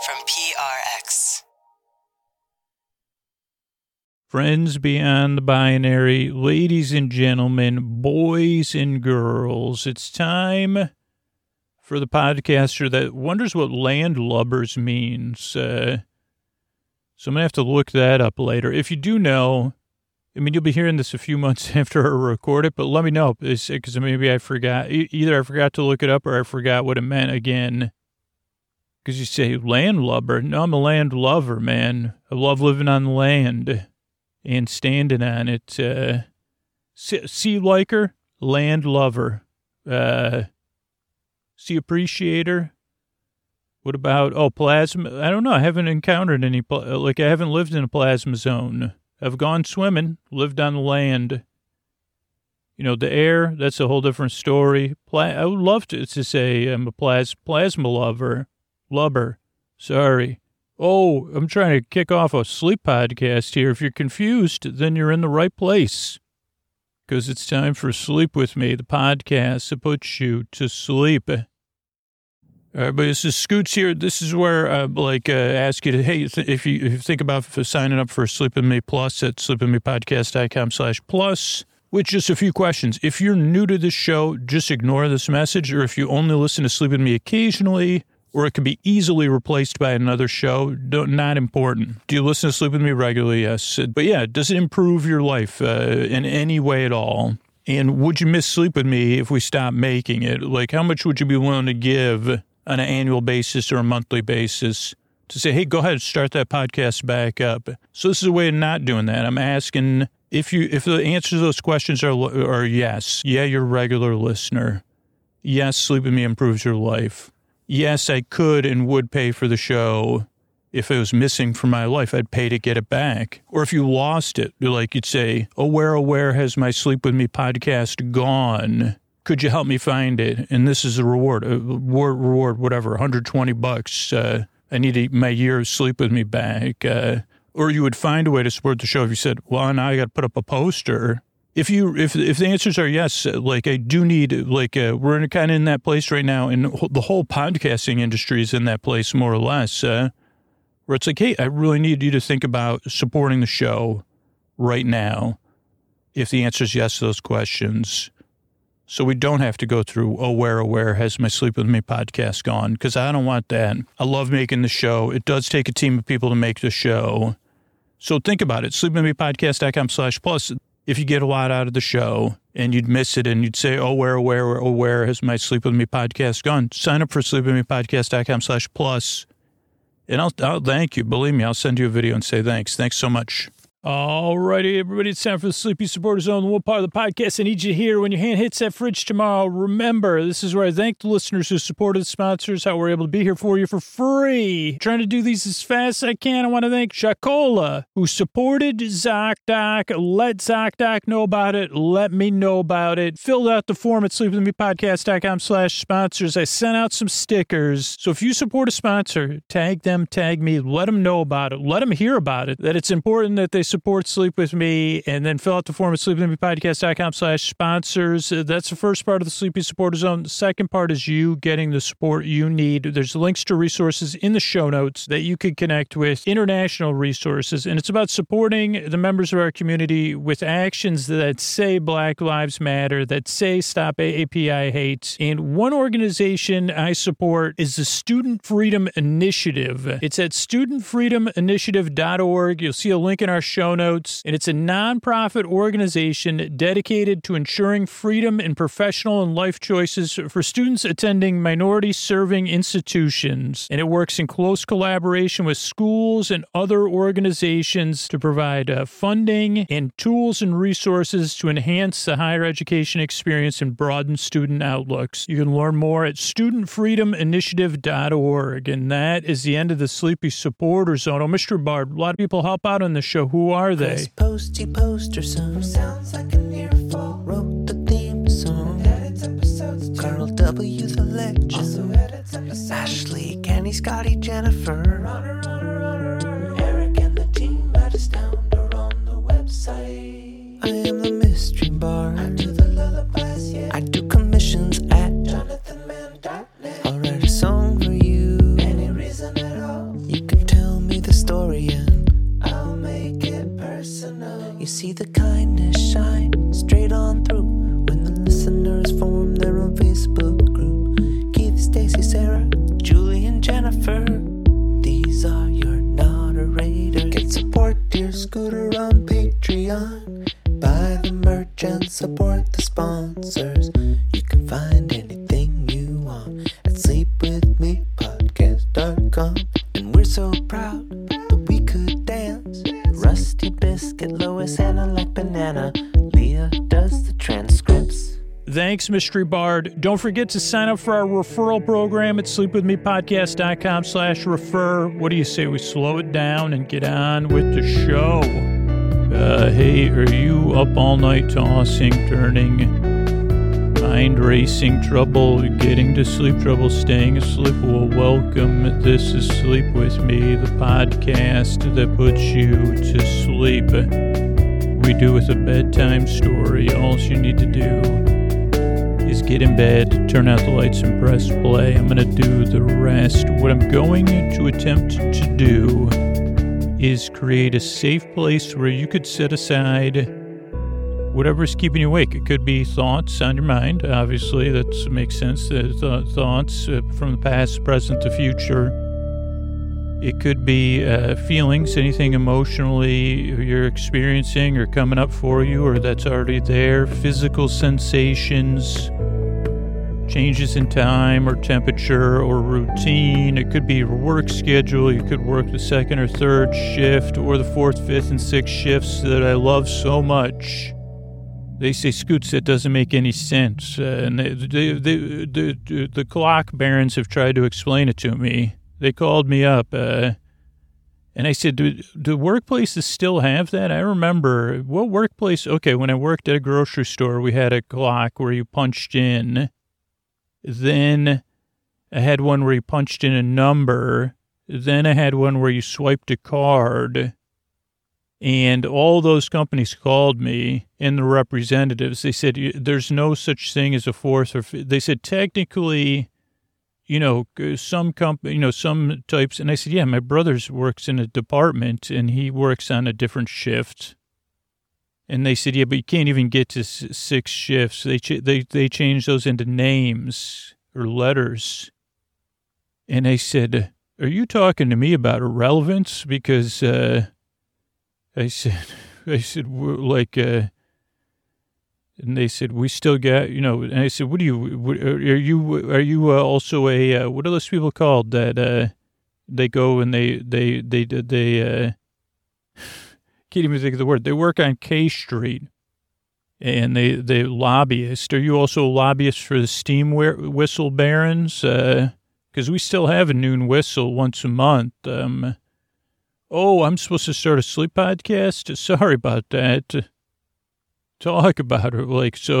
from PRX. Friends beyond the binary, ladies and gentlemen, boys and girls, it's time for the podcaster that wonders what landlubbers means. So I'm going to have to look that up later. If you do know, I mean, you'll be hearing this a few months after I record it, but let me know, because maybe I forgot. Either I forgot to look it up or I forgot what it meant again. Because you say landlubber. No, I'm a land lover, man. I love living on the land and standing on it. Sea liker, land lover. Sea appreciator. What about, plasma? I don't know. I haven't encountered any, I haven't lived in a plasma zone. I've gone swimming, lived on the land. You know, the air, that's a whole different story. I would love to say I'm a plasma lover. Lubber. Sorry. Oh, I'm trying to kick off a sleep podcast here. If you're confused, then you're in the right place. Because it's time for Sleep With Me, the podcast that puts you to sleep. All right, but this is Scoots here. This is where I ask you to, hey, if you think about signing up for Sleep With Me Plus at sleepwithmepodcast.com/plus, with just a few questions. If you're new to this show, just ignore this message. Or if you only listen to Sleep With Me occasionally, or it could be easily replaced by another show, not important. Do you listen to Sleep With Me regularly? Yes. But yeah, does it improve your life in any way at all? And would you miss Sleep With Me if we stopped making it? Like, how much would you be willing to give on an annual basis or a monthly basis to say, hey, go ahead, start that podcast back up? So this is a way of not doing that. I'm asking if the answers to those questions are yes. Yeah, you're a regular listener. Yes, Sleep With Me improves your life. Yes, I could and would pay for the show. If it was missing from my life, I'd pay to get it back. Or if you lost it, you'd say, where has my Sleep With Me podcast gone? Could you help me find it? And this is a reward, whatever, $120. I need my year of Sleep With Me back. Or you would find a way to support the show if you said, well, now I got to put up a poster. If the answers are yes, I do need, we're kind of in that place right now, and the whole podcasting industry is in that place more or less, where it's like, hey, I really need you to think about supporting the show right now, if the answer is yes to those questions. So we don't have to go through, where has my Sleep With Me podcast gone? Because I don't want that. I love making the show. It does take a team of people to make the show. So think about it, sleepwithmepodcast.com/plus. If you get a lot out of the show and you'd miss it and you'd say, where has my Sleep With Me podcast gone? Sign up for sleepwithmepodcast.com/plus. And I'll thank you. Believe me, I'll send you a video and say thanks. Thanks so much. All righty, everybody, it's time for the Sleepy Supporter Zone, the one part of the podcast I need you to hear when your hand hits that fridge tomorrow. Remember, this is where I thank the listeners who supported the sponsors, how we're able to be here for you for free. Trying to do these as fast as I can. I want to thank Shakola, who supported ZocDoc, let ZocDoc know about it, let me know about it, filled out the form at sleepwithmepodcast.com/sponsors. I sent out some stickers. So if you support a sponsor, tag them, tag me, let them know about it, let them hear about it, that it's important that they support Sleep With Me, and then fill out the form at sleepwithmepodcast.com/sponsors. That's the first part of the Sleepy Supporter Zone. The second part is you getting the support you need. There's links to resources in the show notes that you could connect with, international resources, and it's about supporting the members of our community with actions that say Black Lives Matter, that say stop AAPI hate. And one organization I support is the Student Freedom Initiative. It's at studentfreedominitiative.org. You'll see a link in our show notes, and it's a nonprofit organization dedicated to ensuring freedom in professional and life choices for students attending minority-serving institutions. And it works in close collaboration with schools and other organizations to provide funding and tools and resources to enhance the higher education experience and broaden student outlooks. You can learn more at studentfreedominitiative.org. And that is the end of the Sleepy Supporter Zone. Oh, Mr. Bard, a lot of people help out on the show. Who are they? Chris Posty Poster Son sounds like an earful. Wrote the theme song. Edits episodes too. Carl W. the Legend. Also edits episodes. Ashley, Kenny, Scotty, Jennifer. Runner. Eric and the team at Astound are on the website. I am the mystery bard. I do the lullabies, yeah. I do commissions at jonathanmann.net. I'll write a song for you. Any reason at all. support the sponsors. You can find anything you want at sleepwithmepodcast.com. And we're so proud that we could dance. Rusty Biscuit, Lois, Anna like banana. Leah does the transcripts. Thanks, Mystery Bard. Don't forget to sign up for our referral program at sleepwithmepodcast.com/refer. What do you say we slow it down and get on with the show? Hey, are you up all night tossing, turning, mind racing, trouble getting to sleep, trouble staying asleep? Well, welcome. This is Sleep With Me, the podcast that puts you to sleep. We do with a bedtime story. All you need to do is get in bed, turn out the lights, and press play. I'm going to do the rest. What I'm going to attempt to do is create a safe place where you could set aside whatever's keeping you awake. It could be thoughts on your mind. Obviously, that makes sense. Thoughts from the past, present, the future. It could be feelings, anything emotionally you're experiencing or coming up for you or that's already there. Physical sensations, changes in time or temperature or routine. It could be your work schedule. You could work the second or third shift or the fourth, fifth, and sixth shifts that I love so much. They say, Scoots, that doesn't make any sense. And the clock barons have tried to explain it to me. They called me up, and I said, do workplaces still have that? I remember, what workplace? Okay, when I worked at a grocery store, we had a clock where you punched in. Then I had one where you punched in a number. Then I had one where you swiped a card. And all those companies called me, and the representatives, they said, there's no such thing as a fourth or fifth. They said, technically, some company, some types. And I said, yeah, my brother works in a department and he works on a different shift. And they said, yeah, but you can't even get to 6 shifts. They changed those into names or letters. And I said, are you talking to me about irrelevance? Because, I said, and they said, we still got, and I said, are you also a, what are those people called that, they go and they can't even think of the word. They work on K Street and they lobbyist. Are you also a lobbyist for the steam whistle barons? Cause we still have a noon whistle once a month. Oh, I'm supposed to start a sleep podcast? Sorry about that. Talk about it,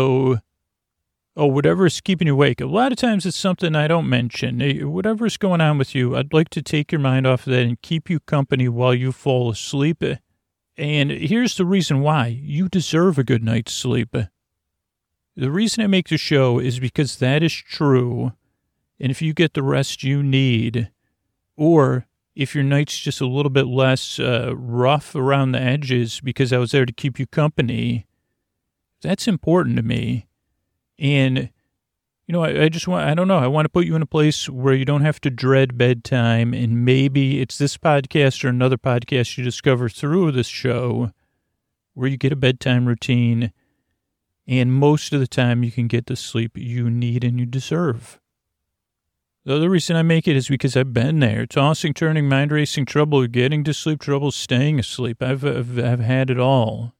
whatever's keeping you awake. A lot of times it's something I don't mention. Whatever's going on with you, I'd like to take your mind off of that and keep you company while you fall asleep. And here's the reason why. You deserve a good night's sleep. The reason I make the show is because that is true. And if you get the rest you need, or if your night's just a little bit less rough around the edges because I was there to keep you company, that's important to me. And, I want to put you in a place where you don't have to dread bedtime. And maybe it's this podcast or another podcast you discover through this show where you get a bedtime routine. And most of the time you can get the sleep you need and you deserve. The other reason I make it is because I've been there. Tossing, turning, mind racing, trouble getting to sleep, trouble staying asleep. I've had it all.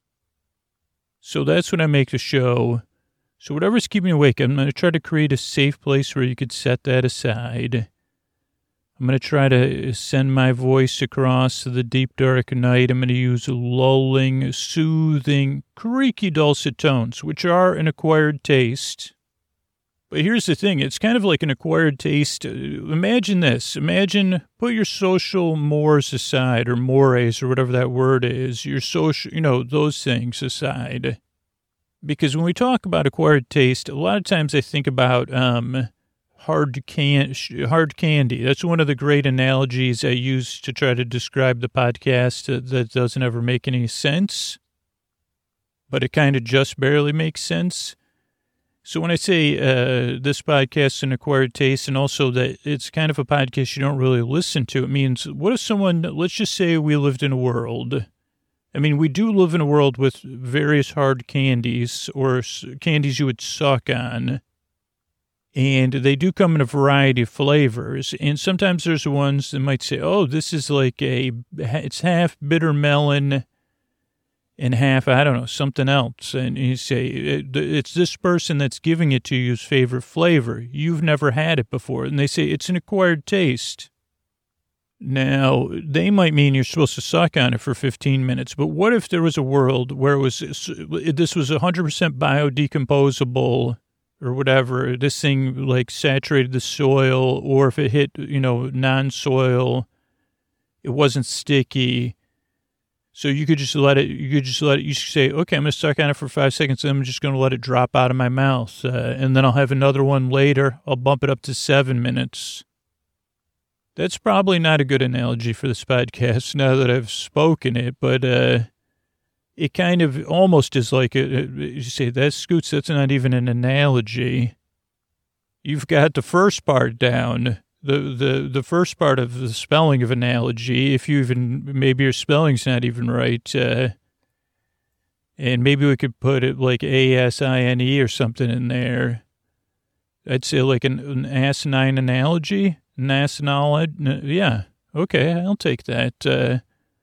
So that's when I make the show. So whatever's keeping you awake, I'm going to try to create a safe place where you could set that aside. I'm going to try to send my voice across the deep, dark night. I'm going to use lulling, soothing, creaky, dulcet tones, which are an acquired taste. But here's the thing. It's kind of like an acquired taste. Imagine this. Put your social mores aside, or mores, or whatever that word is. Your social, those things aside. Because when we talk about acquired taste, a lot of times I think about hard candy. That's one of the great analogies I use to try to describe the podcast that doesn't ever make any sense. But it kind of just barely makes sense. So when I say this podcast is an acquired taste, and also that it's kind of a podcast you don't really listen to, it means, what if someone, let's just say we lived in a world, I mean, we do live in a world with various hard candies or candies you would suck on. And they do come in a variety of flavors. And sometimes there's ones that might say, oh, this is like it's half bitter melon and half, I don't know, something else. And you say, it's this person that's giving it to you's favorite flavor. You've never had it before. And they say, it's an acquired taste. Now, they might mean you're supposed to suck on it for 15 minutes, but what if there was a world where this was 100% biodecomposable or whatever, this thing like saturated the soil, or if it hit, non-soil, it wasn't sticky. So you could just let it, you say, okay, I'm going to suck on it for 5 seconds, and I'm just going to let it drop out of my mouth. And then I'll have another one later. I'll bump it up to 7 minutes. That's probably not a good analogy for this podcast now that I've spoken it, but it kind of almost is like, you say, Scoots, that's not even an analogy. You've got the first part down, the first part of the spelling of analogy, if you even, maybe your spelling's not even right, and maybe we could put it like ASINE or something in there. I'd say like an asinine analogy. Yeah. Okay, I'll take that. So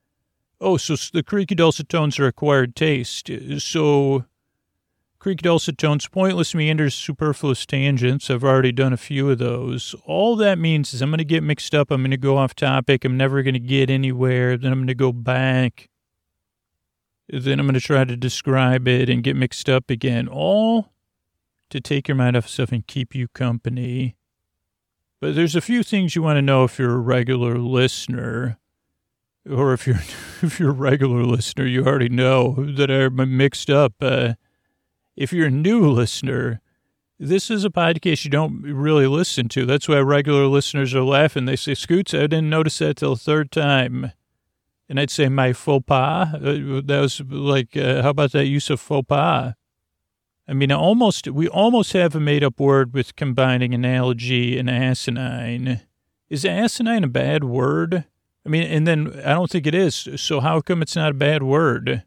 the creaky dulcet tones are acquired taste. So creaky dulcet tones, pointless meanders, superfluous tangents. I've already done a few of those. All that means is I'm going to get mixed up. I'm going to go off topic. I'm never going to get anywhere. Then I'm going to go back. Then I'm going to try to describe it and get mixed up again. All to take your mind off stuff and keep you company. But there's a few things you want to know if you're a regular listener, or if you're a regular listener, you already know that are mixed up. If you're a new listener, this is a podcast you don't really listen to. That's why regular listeners are laughing. They say, Scoots, I didn't notice that till the third time. And I'd say, my faux pas. That was like, how about that use of faux pas? I mean, we almost have a made-up word with combining analogy and asinine. Is asinine a bad word? I mean, and then I don't think it is. So how come it's not a bad word?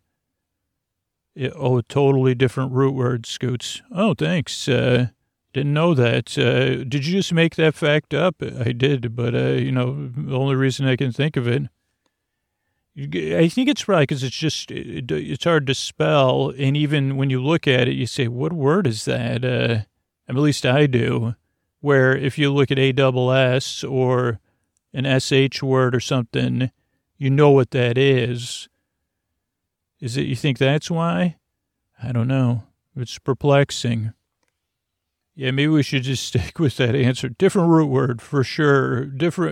Totally different root word, Scoots. Oh, thanks. Didn't know that. Did you just make that fact up? I did, but, the only reason I can think of it. I think it's probably because it's hard to spell. And even when you look at it, you say, what word is that? At least I do. Where if you look at ASS or an SH word or something, you know what that is. Is it, you think that's why? I don't know. It's perplexing. Yeah, maybe we should just stick with that answer. Different root word for sure.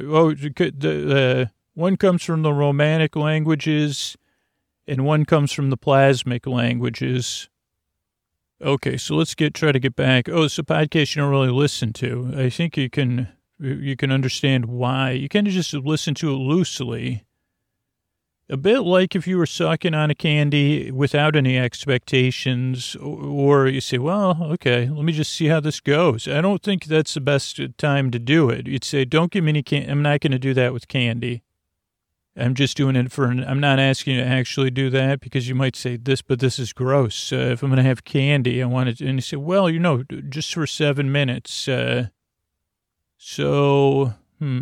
One comes from the Romanic languages, and one comes from the Plasmic languages. Okay, so let's try to get back. It's a podcast you don't really listen to. I think you can understand why. You kind of just listen to it loosely. A bit like if you were sucking on a candy without any expectations, or you say, well, okay, let me just see how this goes. I don't think that's the best time to do it. You'd say, don't give me any candy. I'm not going to do that with candy. I'm just doing it I'm not asking you to actually do that because you might say but this is gross. If I'm going to have candy, I want it. And you say, well, just for 7 minutes. So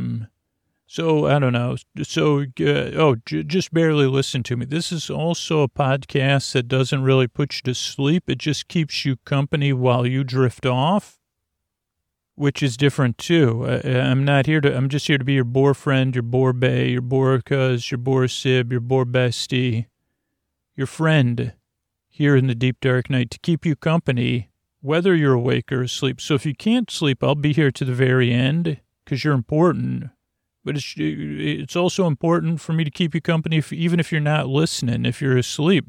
I don't know. So, just barely listen to me. This is also a podcast that doesn't really put you to sleep. It just keeps you company while you drift off. Which is different, too. I'm just here to be your boar friend, your boar bae, your boar cuz, your boar sib, your boar bestie, your friend here in the deep dark night to keep you company, whether you're awake or asleep. So if you can't sleep, I'll be here to the very end because you're important. But it's also important for me to keep you company even if you're not listening, if you're asleep.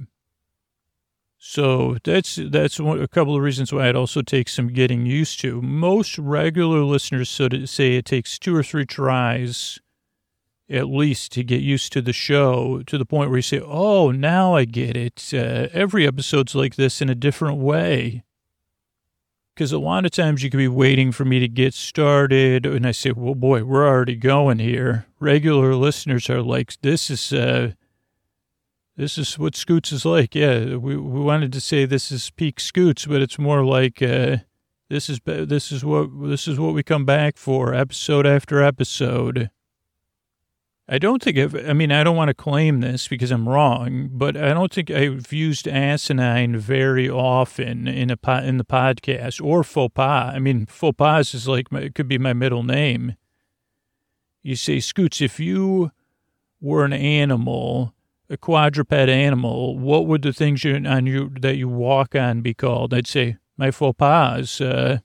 So that's a couple of reasons why it also takes some getting used to. Most regular listeners say it takes 2 or 3 tries at least to get used to the show, to the point where you say, oh, now I get it. Every episode's like this in a different way. Because a lot of times you could be waiting for me to get started, and I say, well, boy, we're already going here. Regular listeners are like, this is This is what Scoots is like. Yeah, we wanted to say this is peak Scoots, but it's more like this is what we come back for, episode after episode. I don't want to claim this because I'm wrong, but I don't think I've used asinine very often in the podcast, or faux pas. I mean, faux pas is like it could be my middle name. You say, Scoots, if you were an animal, a quadruped animal, what would the things that you walk on be called? I'd say my faux pas.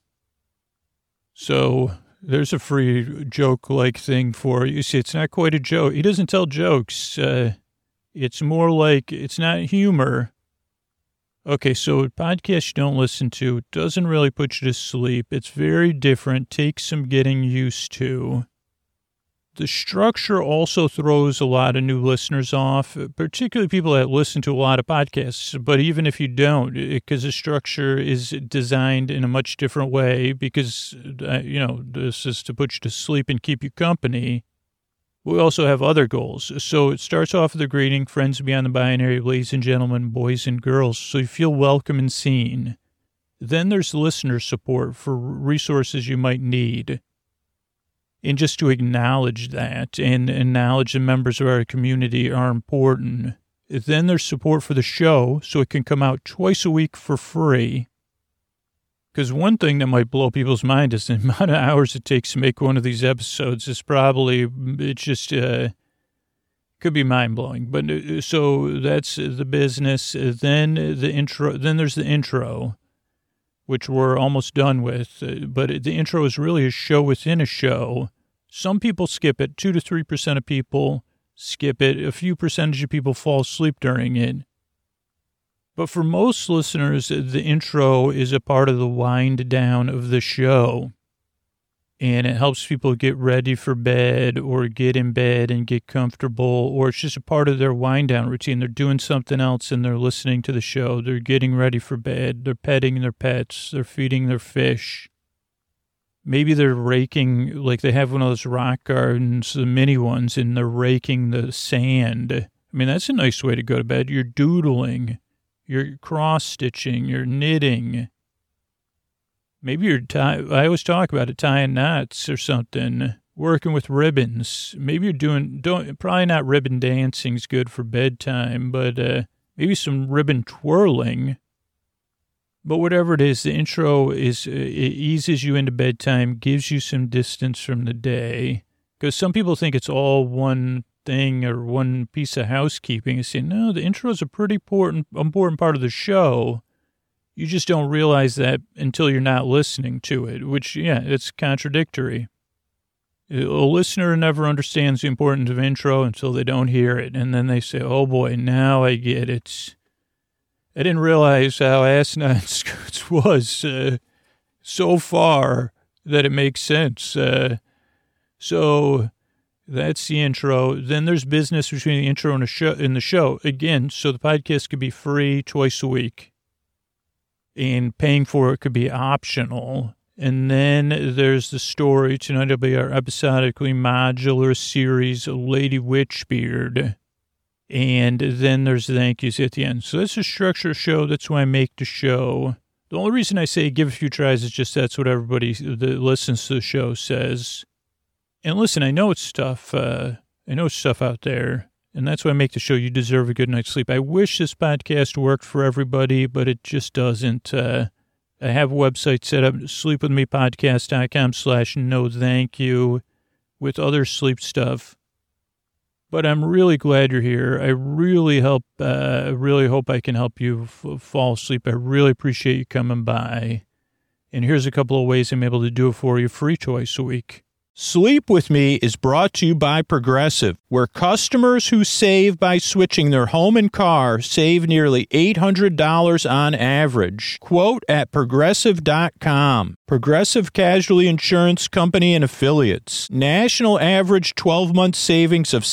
So there's a free joke-like thing for you. See, it's not quite a joke. He doesn't tell jokes. It's more like it's not humor. Okay, so a podcast you don't listen to doesn't really put you to sleep. It's very different. Takes some getting used to. The structure also throws a lot of new listeners off, particularly people that listen to a lot of podcasts. But even if you don't, because the structure is designed in a much different way, because, this is to put you to sleep and keep you company. We also have other goals. So it starts off with a greeting, friends beyond the binary, ladies and gentlemen, boys and girls, so you feel welcome and seen. Then there's listener support for resources you might need. And just to acknowledge that and acknowledge the members of our community are important. Then there's support for the show, so it can come out twice a week for free. Because one thing that might blow people's mind is the amount of hours it takes to make one of these episodes is probably, could be mind-blowing. But so that's the business. Then there's the intro, which we're almost done with. But the intro is really a show within a show. Some people skip it. 2 to 3% of people skip it. A few percentage of people fall asleep during it. But for most listeners, the intro is a part of the wind down of the show. And it helps people get ready for bed or get in bed and get comfortable, or it's just a part of their wind down routine. They're doing something else and they're listening to the show. They're getting ready for bed. They're petting their pets. They're feeding their fish. Maybe they're raking, like they have one of those rock gardens, the mini ones, and they're raking the sand. I mean, that's a nice way to go to bed. You're doodling. You're cross-stitching. You're knitting. Maybe I always talk about it, tying knots or something, working with ribbons. Maybe you're probably not ribbon dancing is good for bedtime, but maybe some ribbon twirling. But whatever it is, the intro it eases you into bedtime, gives you some distance from the day. Because some people think it's all one thing or one piece of housekeeping. And say, no, the intro is a pretty important part of the show. You just don't realize that until you're not listening to it, which, yeah, it's contradictory. A listener never understands the importance of intro until they don't hear it. And then they say, oh, boy, now I get it. I didn't realize how asinine Scoots was so far that it makes sense. So that's the intro. Then there's business between the intro and the show. Again, so the podcast could be free twice a week. And paying for it could be optional. And then there's the story. Tonight will be our episodically modular series, Lady Witchbeard. And then there's the thank yous at the end. So that's a structured show. That's why I make the show. The only reason I say give a few tries is just that's what everybody that listens to the show says. And listen, I know it's tough. I know it's tough out there. And that's why I make the show. You deserve a good night's sleep. I wish this podcast worked for everybody, but it just doesn't. I have a website set up, sleepwithmepodcast.com/no thank you, with other sleep stuff. But I'm really glad you're here. I really hope I can help you fall asleep. I really appreciate you coming by. And here's a couple of ways I'm able to do it for you, free twice a week. Sleep With Me is brought to you by Progressive, where customers who save by switching their home and car save nearly $800 on average. Quote at Progressive.com. Progressive Casualty Insurance Company and Affiliates. National average 12-month savings of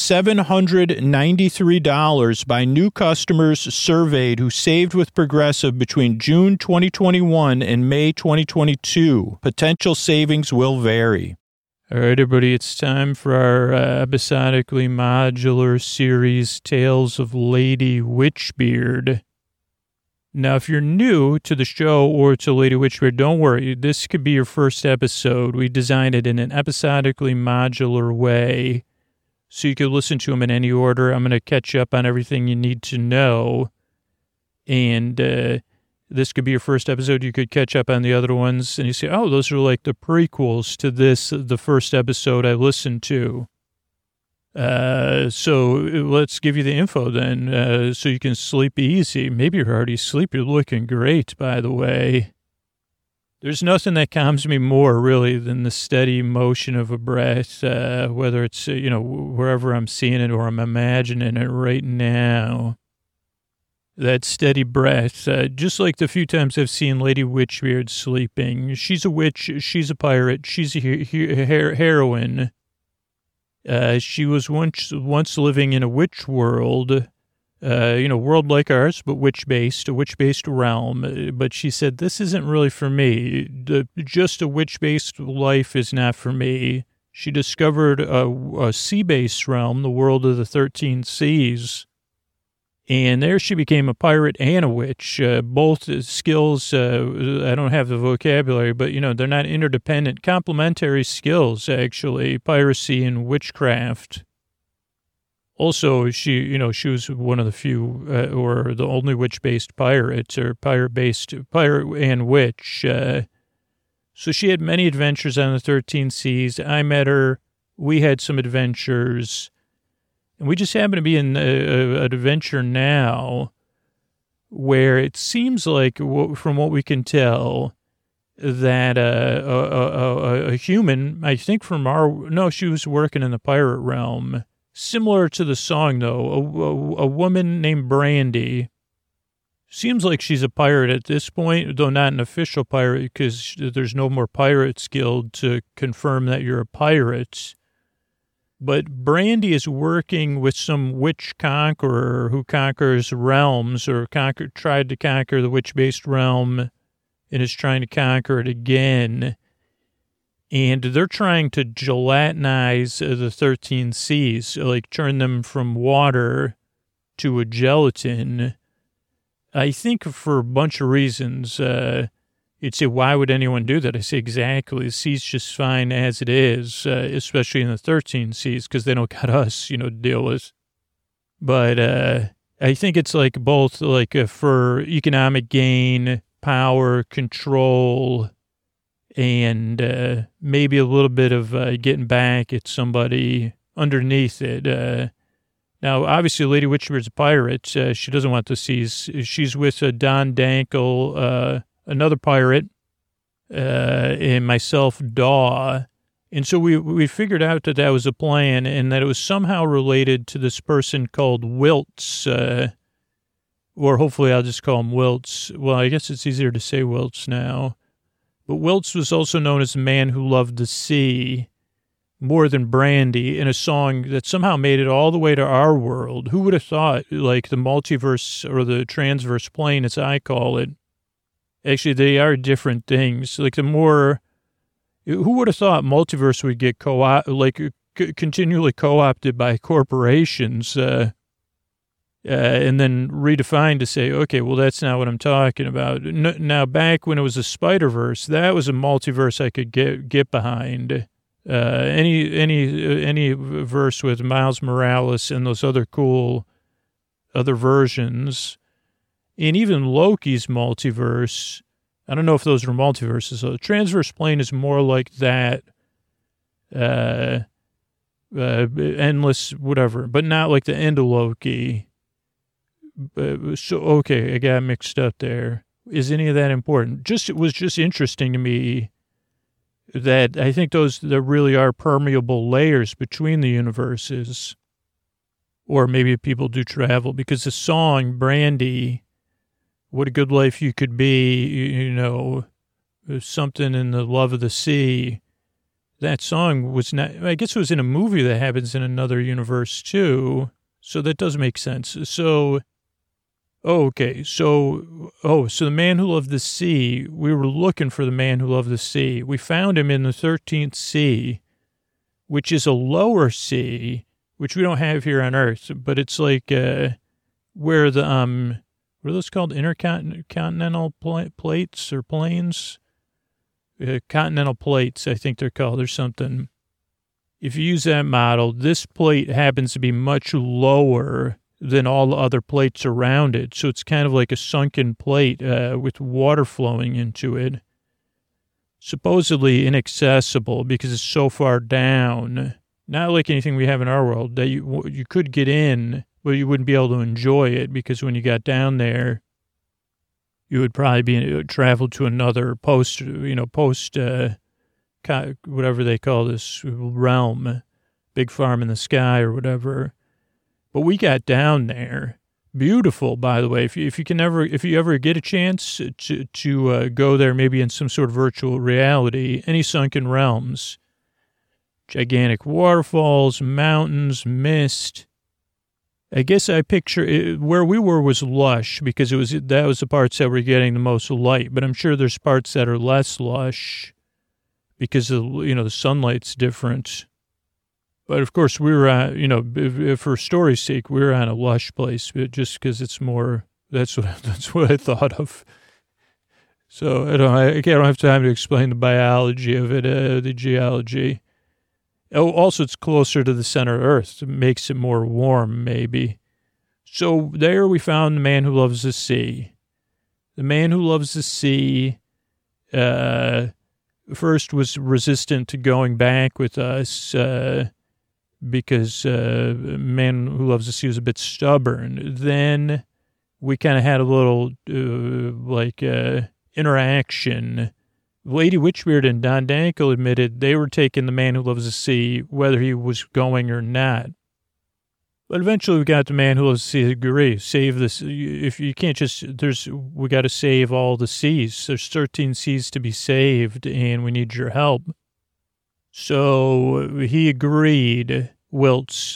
$793 by new customers surveyed who saved with Progressive between June 2021 and May 2022. Potential savings will vary. All right, everybody, it's time for our episodically modular series, Tales of Lady Witchbeard. Now, if you're new to the show or to Lady Witchbeard, don't worry. This could be your first episode. We designed it in an episodically modular way, so you could listen to them in any order. I'm going to catch up on everything you need to know, and this could be your first episode. You could catch up on the other ones, and you say, oh, those are like the prequels to this, the first episode I listened to. So let's give you the info then, so you can sleep easy. Maybe you're already asleep. You're looking great, by the way. There's nothing that calms me more, really, than the steady motion of a breath, whether it's, wherever I'm seeing it or I'm imagining it right now. That steady breath, just like the few times I've seen Lady Witchbeard sleeping. She's a witch, she's a pirate, she's a heroine. She was once living in a witch world, world like ours, but witch-based, a witch-based realm. But she said, this isn't really for me. Just a witch-based life is not for me. She discovered a sea-based realm, the world of the 13 seas. And there she became a pirate and a witch. Both skills, I don't have the vocabulary, but, they're not interdependent, complementary skills, actually, piracy and witchcraft. Also, she was one of the few, or the only witch-based pirates, or pirate and witch. So she had many adventures on the 13 seas. I met her. We had some adventures. And we just happen to be in an adventure now where it seems like, from what we can tell, that a human, I think she was working in the pirate realm. Similar to the song, though, a woman named Brandy. Seems like she's a pirate at this point, though not an official pirate because there's no more Pirates Guild to confirm that you're a pirate. But Brandy is working with some witch conqueror who conquers realms or tried to conquer the witch-based realm and is trying to conquer it again. And they're trying to gelatinize the 13 seas, like turn them from water to a gelatin. I think for a bunch of reasons. You'd say, why would anyone do that? I say, exactly. The sea's just fine as it is, especially in the 13 seas, because they don't got us, to deal with. But I think it's like both like for economic gain, power, control, and maybe a little bit of getting back at somebody underneath it. Now, obviously, Lady Witchbeard's a pirate. She doesn't want the seas. She's with Don Dankel, another pirate, and myself, Daw. And so we figured out that was a plan and that it was somehow related to this person called Wilts, or hopefully I'll just call him Wilts. Well, I guess it's easier to say Wilts now. But Wilts was also known as the man who loved the sea more than Brandy in a song that somehow made it all the way to our world. Who would have thought, like the multiverse or the transverse plane, as I call it, actually, they are different things. Like who would have thought multiverse would get continually co-opted by corporations, and then redefined to say, okay, well, that's not what I'm talking about. Now, back when it was a Spider-Verse, that was a multiverse I could get behind. Any verse with Miles Morales and those other cool other versions. And even Loki's multiverse, I don't know if those are multiverses. So the transverse plane is more like that, endless whatever, but not like the end of Loki. Okay, I got mixed up there. Is any of that important? It was just interesting to me that I think there really are permeable layers between the universes, or maybe people do travel, because the song Brandy, what a good life you could be, something in the love of the sea. That song was not, I guess it was in a movie that happens in another universe too. So that does make sense. So the man who loved the sea, we were looking for the man who loved the sea. We found him in the 13th sea. which is a lower sea, which we don't have here on Earth, but it's like where the what are those called? Intercontinental plates or planes? Continental plates, I think they're called, or something. If you use that model, this plate happens to be much lower than all the other plates around it. So it's kind of like a sunken plate with water flowing into it. Supposedly inaccessible because it's so far down. Not like anything we have in our world that you could get in, but you wouldn't be able to enjoy it because when you got down there, you would probably travel to another post, whatever they call this realm, big farm in the sky or whatever. But we got down there. Beautiful, by the way. If you ever get a chance to go there, maybe in some sort of virtual reality, any sunken realms, gigantic waterfalls, mountains, mist. I guess I picture where we were was lush because that was the parts that were getting the most light. But I'm sure there's parts that are less lush because the sunlight's different. But of course we were for story's sake we were on a lush place just because it's more. That's what I thought of. So I don't have time to explain the biology of it, the geology. Oh, also, it's closer to the center of Earth. It makes it more warm, maybe. So there we found the man who loves the sea. The man who loves the sea first was resistant to going back with us because man who loves the sea was a bit stubborn. Then we kind of had a little interaction. Lady Witchbeard and Don Dankel admitted they were taking the man who loves the sea, whether he was going or not. But eventually we got the man who loves the sea to agree. Save this. If you can't we got to save all the seas. There's 13 seas to be saved and we need your help. So he agreed, Wiltz,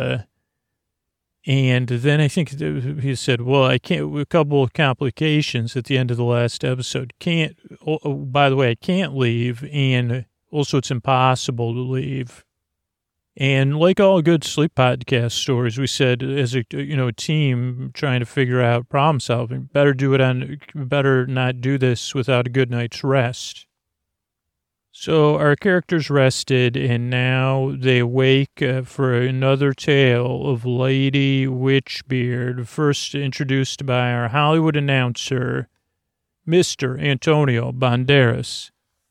and then I think he said, well, I can't, a couple of complications at the end of the last episode. By the way, I can't leave. And also it's impossible to leave. And like all good sleep podcast stories, we said as a team trying to figure out problem solving, better not do this without a good night's rest. So our characters rested, and now they awake for another tale of Lady Witchbeard, first introduced by our Hollywood announcer, Mr. Antonio Banderas.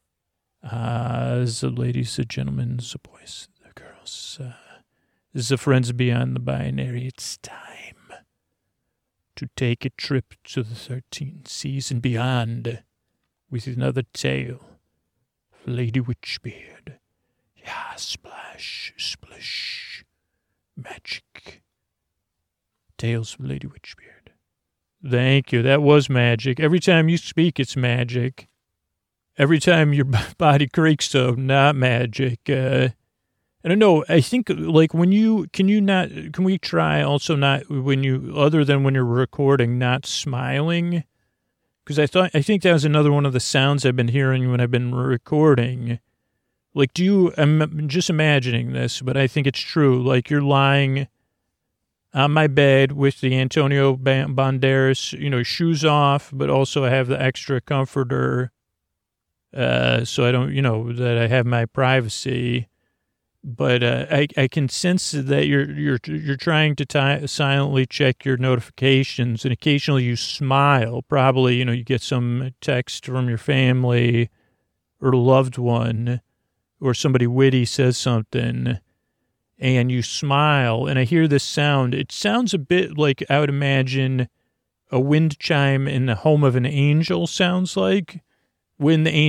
The ladies, the gentlemen, the boys, the girls, this is the friends beyond the binary. It's time to take a trip to the 13 seas and beyond with another tale. Lady Witchbeard. Yeah, splash, splish, magic. Tales of Lady Witchbeard. Thank you. That was magic. Every time you speak, it's magic. Every time your body creaks, though, not magic. I don't know. I think, like, can we try also not, other than when you're recording, not smiling? Because I think that was another one of the sounds I've been hearing when I've been recording. Like, I'm just imagining this, but I think it's true. Like, you're lying on my bed with the Antonio Banderas, shoes off, but also I have the extra comforter, so I don't, that I have my privacy. But I can sense that you're trying to silently check your notifications, and occasionally you smile. Probably, you get some text from your family or a loved one, or somebody witty says something, and you smile. And I hear this sound. It sounds a bit like I would imagine a wind chime in the home of an angel sounds like when the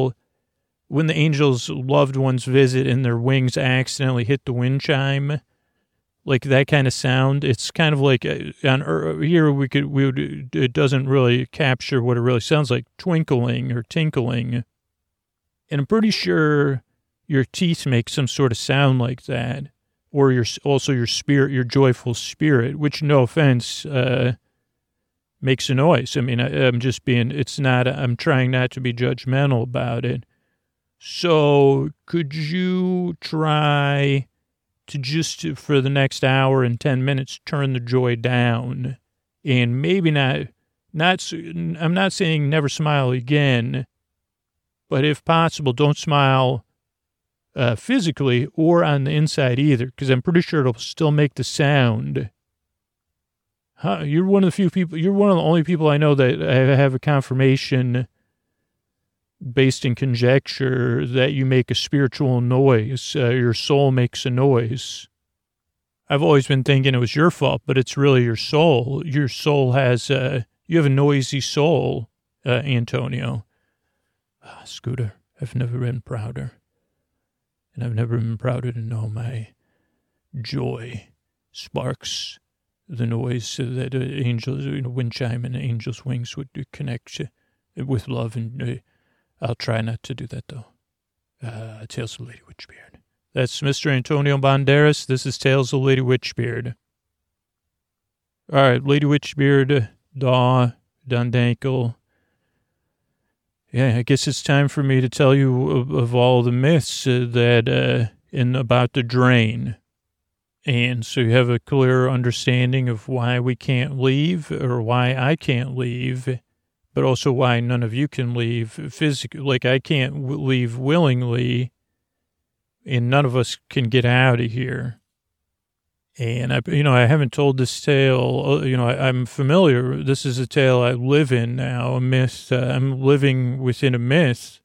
angel's loved ones visit and their wings accidentally hit the wind chime, like that kind of sound. It's kind of like on here it doesn't really capture what it really sounds like, twinkling or tinkling. And I'm pretty sure your teeth make some sort of sound like that, or your spirit, your joyful spirit, which, no offense, makes a noise. I mean, I'm trying not to be judgmental about it. So could you try to just, for the next hour and 10 minutes, turn the joy down and maybe not, I'm not saying never smile again, but if possible, don't smile physically or on the inside either, because I'm pretty sure it'll still make the sound. You're one of the only people I know that have a confirmation based in conjecture that you make a spiritual noise. Your soul makes a noise. I've always been thinking it was your fault, but it's really your soul. Your soul has, you have a noisy soul, Antonio. Scooter, I've never been prouder. And I've never been prouder to know my joy sparks the noise that angels, wind chime and angels' wings would connect with love. And I'll try not to do that, though. Tales of Lady Witchbeard. That's Mr. Antonio Banderas. This is Tales of Lady Witchbeard. All right, Lady Witchbeard, Daw, Dundankle. Yeah, I guess it's time for me to tell you of all the myths about the drain. And so you have a clear understanding of why we can't leave, or why I can't leave, but also why none of you can leave physically. Like, I can't leave willingly, and none of us can get out of here. And I haven't told this tale. I'm familiar. This is a tale I live in now, a myth. I'm living within a myth.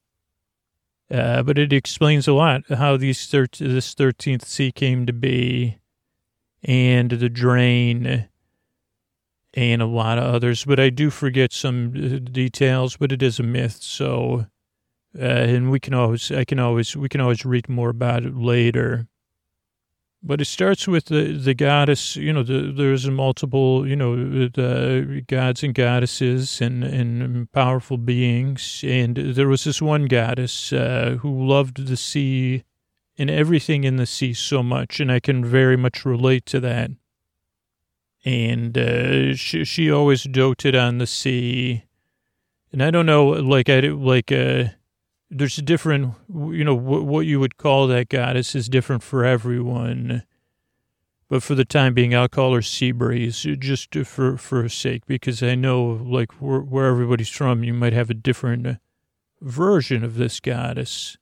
But it explains a lot how this 13th sea came to be, and the drain, and a lot of others. But I do forget some details. But it is a myth. So, and we can always read more about it later. But it starts with the goddess. There's multiple, the gods and goddesses and powerful beings. And there was this one goddess who loved the sea and everything in the sea so much. And I can very much relate to that. And she always doted on the sea. And I don't know, there's a different, what you would call that goddess is different for everyone. But for the time being, I'll call her Seabreeze, just for sake, because I know, where everybody's from, you might have a different version of this goddess.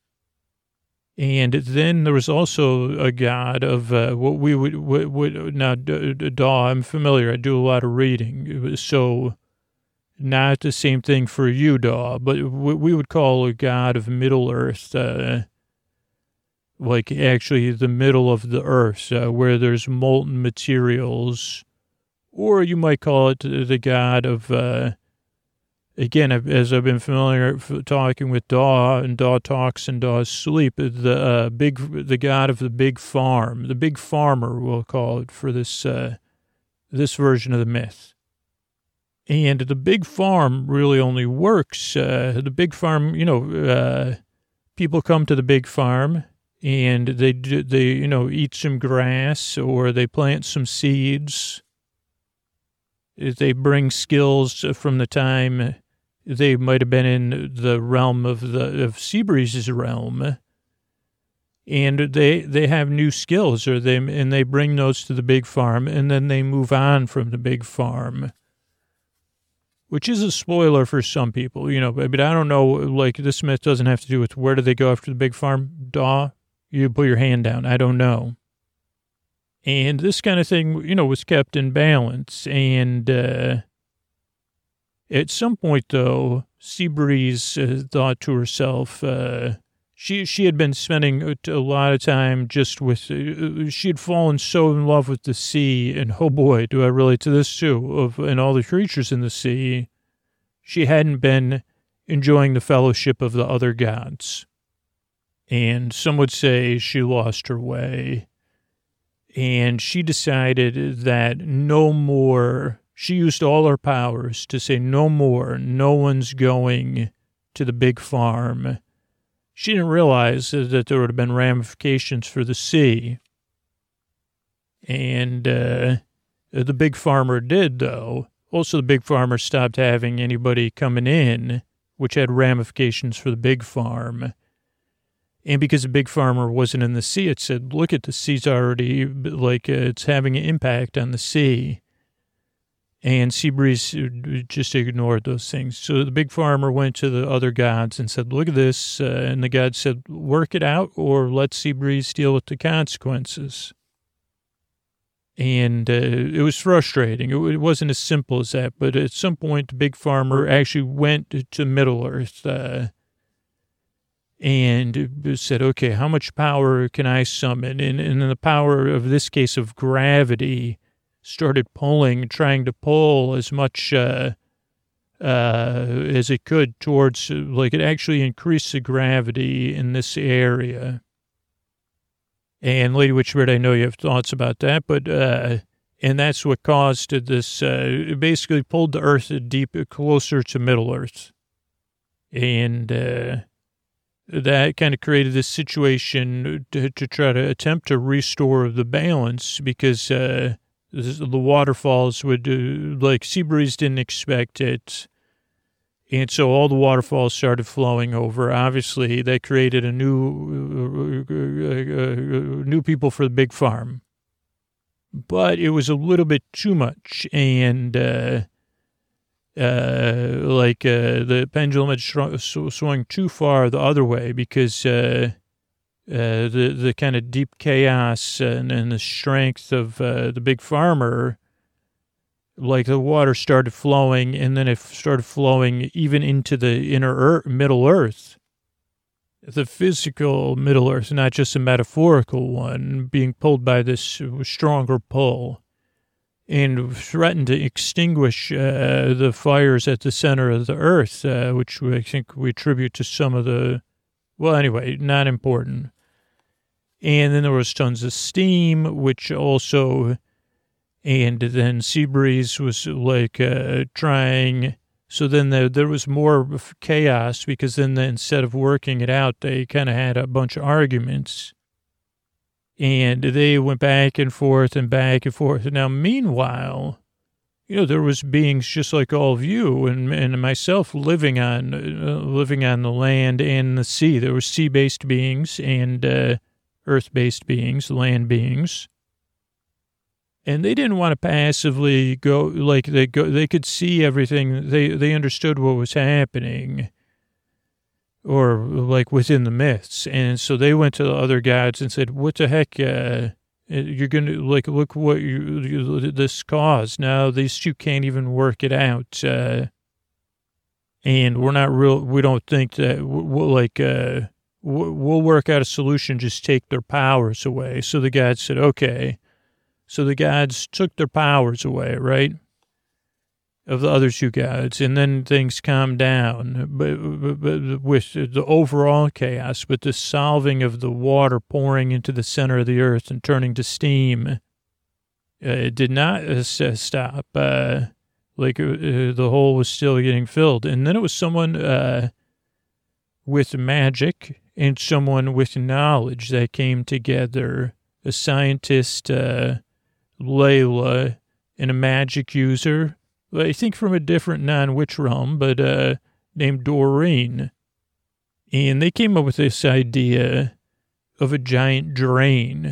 And then there was also a god of what we would now, Daw, I'm familiar, I do a lot of reading, so not the same thing for you, Daw, but what we would call a god of Middle Earth, actually the middle of the earth, where there's molten materials, or you might call it the god of, again, as I've been familiar talking with Daw, and Daw talks and Daw's sleep, the god of the big farm, the big farmer, we'll call it for this version of the myth. And the big farm really only works. The big farm, people come to the big farm and they eat some grass, or they plant some seeds. They bring skills from the time they might have been in the realm of Seabreeze's realm. And they have new skills, and they bring those to the big farm, and then they move on from the big farm. Which is a spoiler for some people, but I don't know, this myth doesn't have to do with where do they go after the big farm, Daw? You put your hand down. I don't know. And this kind of thing, was kept in balance. And at some point, though, Seabreeze thought to herself, she had been spending a lot of time just with, she had fallen so in love with the sea, and oh boy, do I relate to this too, and all the creatures in the sea, she hadn't been enjoying the fellowship of the other gods. And some would say she lost her way, and she decided that no more, she used all her powers to say no more, no one's going to the big farm. She didn't realize that there would have been ramifications for the sea. And the big farmer did, though. Also, the big farmer stopped having anybody coming in, which had ramifications for the big farm. And because the big farmer wasn't in the sea, it said, look at the sea's already, it's having an impact on the sea. And Seabreeze just ignored those things. So the big farmer went to the other gods and said, look at this. And the gods said, work it out or let Seabreeze deal with the consequences. And it was frustrating. It wasn't as simple as that. But at some point, the big farmer actually went to Middle-earth and said, okay, how much power can I summon? And the power of this case of gravity started trying to pull as much as it could towards, it actually increased the gravity in this area. And Lady Witchbird, I know you have thoughts about that, but, and that's what caused this, it basically pulled the Earth closer to Middle-earth. And that kind of created this situation to try to attempt to restore the balance because the waterfalls would, Seabreeze didn't expect it. And so all the waterfalls started flowing over. Obviously, that created a new people for the big farm. But it was a little bit too much. And the pendulum had swung too far the other way because the kind of deep chaos and the strength of the big farmer, the water started flowing, and then it started flowing even into the Middle Earth, the physical Middle Earth, not just a metaphorical one, being pulled by this stronger pull, and threatened to extinguish the fires at the center of the Earth, which I think we attribute to some of the, well, anyway, not important. And then there was tons of steam, which also, and then Seabreeze was trying, so then there was more chaos because then instead of working it out, they kind of had a bunch of arguments. And they went back and forth and back and forth. Now, meanwhile, there was beings just like all of you and myself living on the land and the sea. There were sea-based beings and earth-based beings, land beings. And they didn't want to passively go, they could see everything. They understood what was happening, or within the myths. And so they went to the other gods and said, what the heck, you're going to, look what this caused. Now these two can't even work it out. And we don't think that, we'll work out a solution, just take their powers away. So the gods said, okay. So the gods took their powers away, right, of the other two gods, and then things calmed down. But with the overall chaos, but the solving of the water pouring into the center of the earth and turning to steam, it did not stop. The hole was still getting filled. And then it was someone with magic and someone with knowledge that came together, a scientist, Layla, and a magic user, I think from a different non-witch realm, but named Doreen. And they came up with this idea of a giant drain,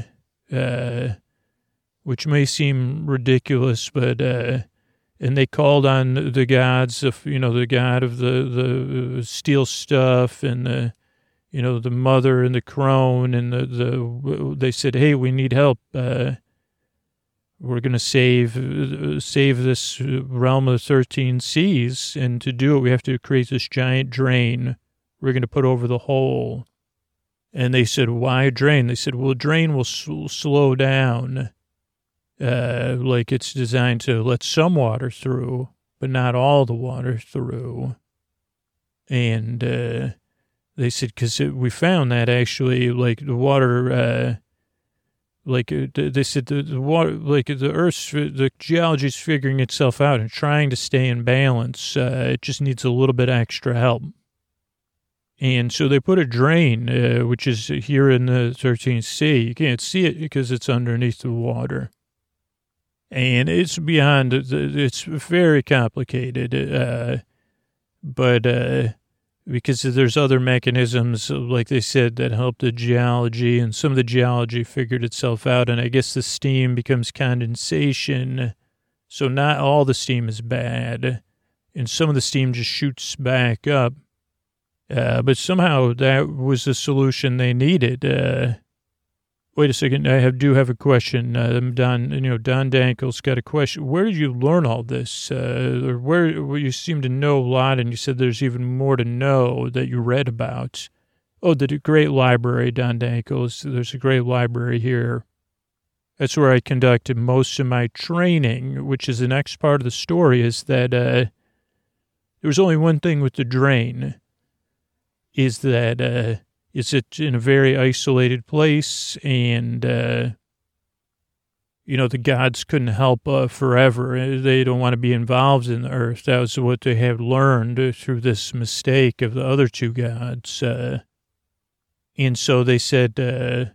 which may seem ridiculous, but and they called on the gods of, the god of the steel stuff and the mother and the crone, and they said, hey, we need help. We're going to save this realm of the 13 seas, and to do it, we have to create this giant drain we're going to put over the hole. And they said, why a drain? They said, well, a drain will slow down, it's designed to let some water through, but not all the water through. And they said, because we found that actually, the water... they said the water, the Earth's, the geology's figuring itself out and trying to stay in balance. It just needs a little bit extra help. And so they put a drain, which is here in the 13th sea. You can't see it because it's underneath the water. And it's it's very complicated. But because there's other mechanisms, like they said, that help the geology, and some of the geology figured itself out, and I guess the steam becomes condensation, so not all the steam is bad, and some of the steam just shoots back up, but somehow that was the solution they needed. Wait a second, I do have a question. Don Dankel's got a question. Where did you learn all this? Where you seem to know a lot, and you said there's even more to know that you read about. Oh, the great library, Don Dankel's. There's a great library here. That's where I conducted most of my training, which is the next part of the story, is that there was only one thing with the drain, is that it's in a very isolated place, and, the gods couldn't help forever. They don't want to be involved in the earth. That was what they had learned through this mistake of the other two gods. And so they said, this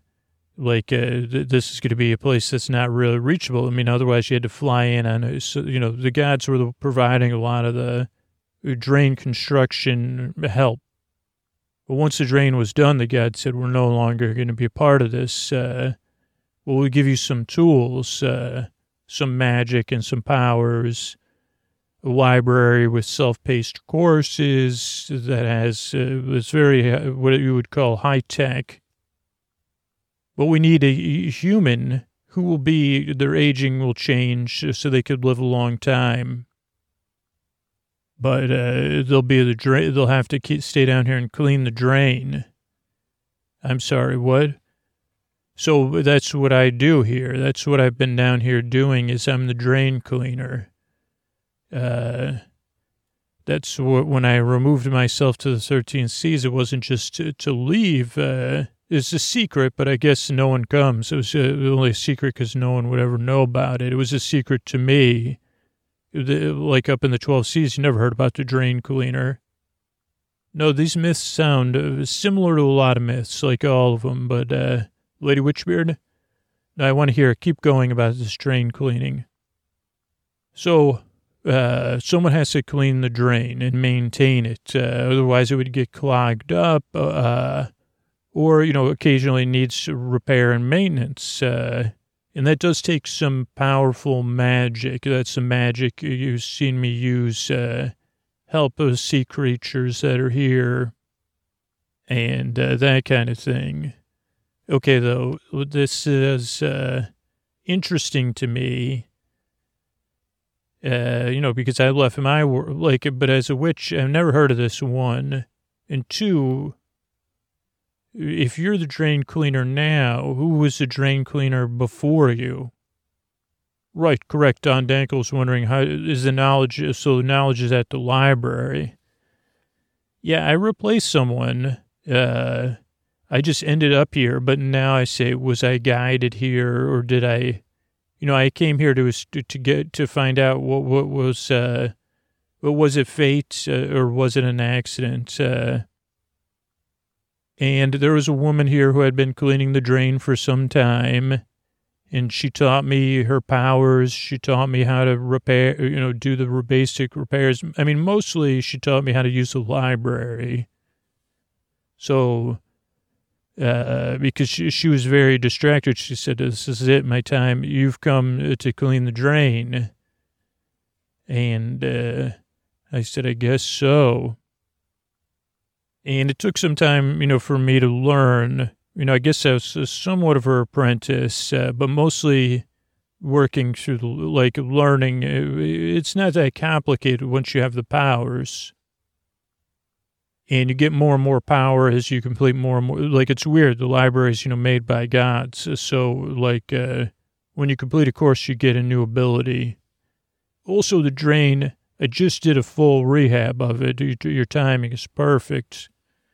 is going to be a place that's not really reachable. I mean, otherwise you had to fly in on it. So, the gods were providing a lot of the drain construction help. But once the drain was done, the god said, we're no longer going to be a part of this. We'll give you some tools, some magic and some powers, a library with self-paced courses that has, it's very, what you would call high tech. But we need a human who will be, their aging will change so they could live a long time. But they'll have to stay down here and clean the drain. I'm sorry, what? So that's what I do here. That's what I've been down here doing, is I'm the drain cleaner. That's what, when I removed myself to the 13 seas, it wasn't just to leave. It's a secret, but I guess no one comes. It was only a secret because no one would ever know about it. It was a secret to me. Like up in the 12 seas, you never heard about the drain cleaner. No, these myths sound similar to a lot of myths, like all of them. But Lady Witchbeard, I want to hear, keep going about this drain cleaning. So someone has to clean the drain and maintain it. Otherwise, it would get clogged up or, occasionally needs repair and maintenance. And that does take some powerful magic. That's some magic you've seen me use, help us sea creatures that are here, and that kind of thing. Okay, though, this is interesting to me, because I left my work, but as a witch, I've never heard of this, one. And two, if you're the drain cleaner now, who was the drain cleaner before you? Right, correct. Don Dankel's wondering, how is the knowledge, so the knowledge is at the library. Yeah, I replaced someone. I just ended up here, but now I say, was I guided here, or did I, I came here to find out what was it fate, or was it an accident? And there was a woman here who had been cleaning the drain for some time, and she taught me her powers. She taught me how to repair, do the basic repairs. I mean, mostly she taught me how to use the library. So, because she was very distracted, she said, this is it, my time. You've come to clean the drain. And I said, I guess so. And it took some time, for me to learn. I guess I was somewhat of her apprentice, but mostly working through, learning. It's not that complicated once you have the powers. And you get more and more power as you complete more and more. It's weird. The library is, made by gods. So, when you complete a course, you get a new ability. Also, the drain, I just did a full rehab of it. Your timing is perfect.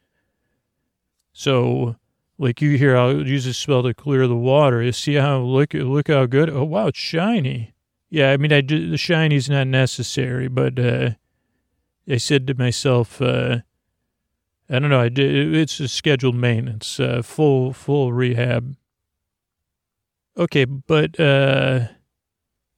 So, you hear, I'll use a spell to clear the water. You see how, look how good. Oh, wow, it's shiny. Yeah, I mean, the shiny's not necessary, but I said to myself, I don't know, it's a scheduled maintenance, full rehab. Okay, but,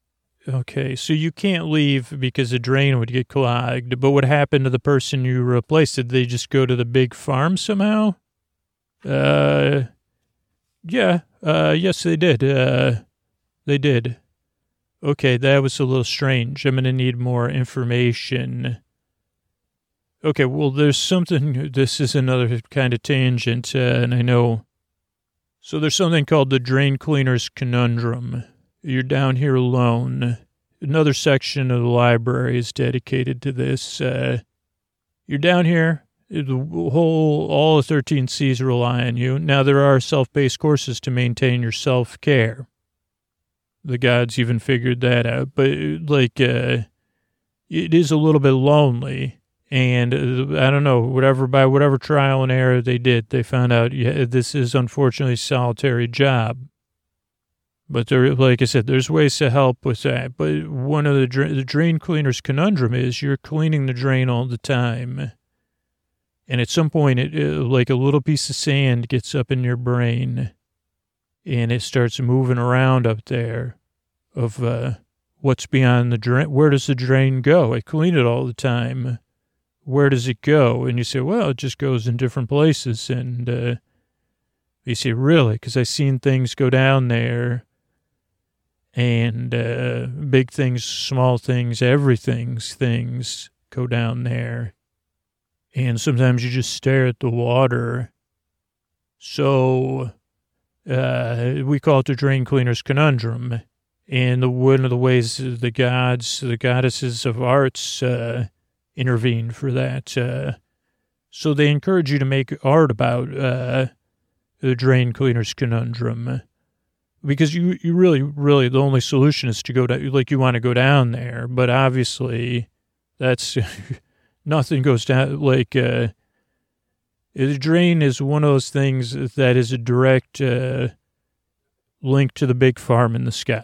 Okay, so you can't leave because the drain would get clogged. But what happened to the person you replaced? Did they just go to the big farm somehow? Yeah. Yes, they did. They did. Okay, that was a little strange. I'm going to need more information. Okay, well, there's something, this is another kind of tangent, and I know. So there's something called the drain cleaner's conundrum. You're down here alone. Another section of the library is dedicated to this. You're down here. All the 13 C's rely on you. Now, there are self-paced courses to maintain your self-care. The gods even figured that out. But, it is a little bit lonely. And I don't know, by whatever trial and error they did, they found out, this is unfortunately a solitary job. But there, like I said, there's ways to help with that. But one of the drain cleaner's conundrum is you're cleaning the drain all the time. And at some point, like a little piece of sand gets up in your brain and it starts moving around up there of what's beyond the drain. Where does the drain go? I clean it all the time. Where does it go? And you say, well, it just goes in different places. And you say, really? Because I've seen things go down there. And big things, small things, things go down there. And sometimes you just stare at the water. So we call it the drain cleaner's conundrum. And one of the ways the goddesses of arts intervene for that. So they encourage you to make art about the drain cleaner's conundrum. Because you really, the only solution is to go down, like you want to go down there. But obviously, that's, nothing goes down, the drain is one of those things that is a direct link to the big farm in the sky.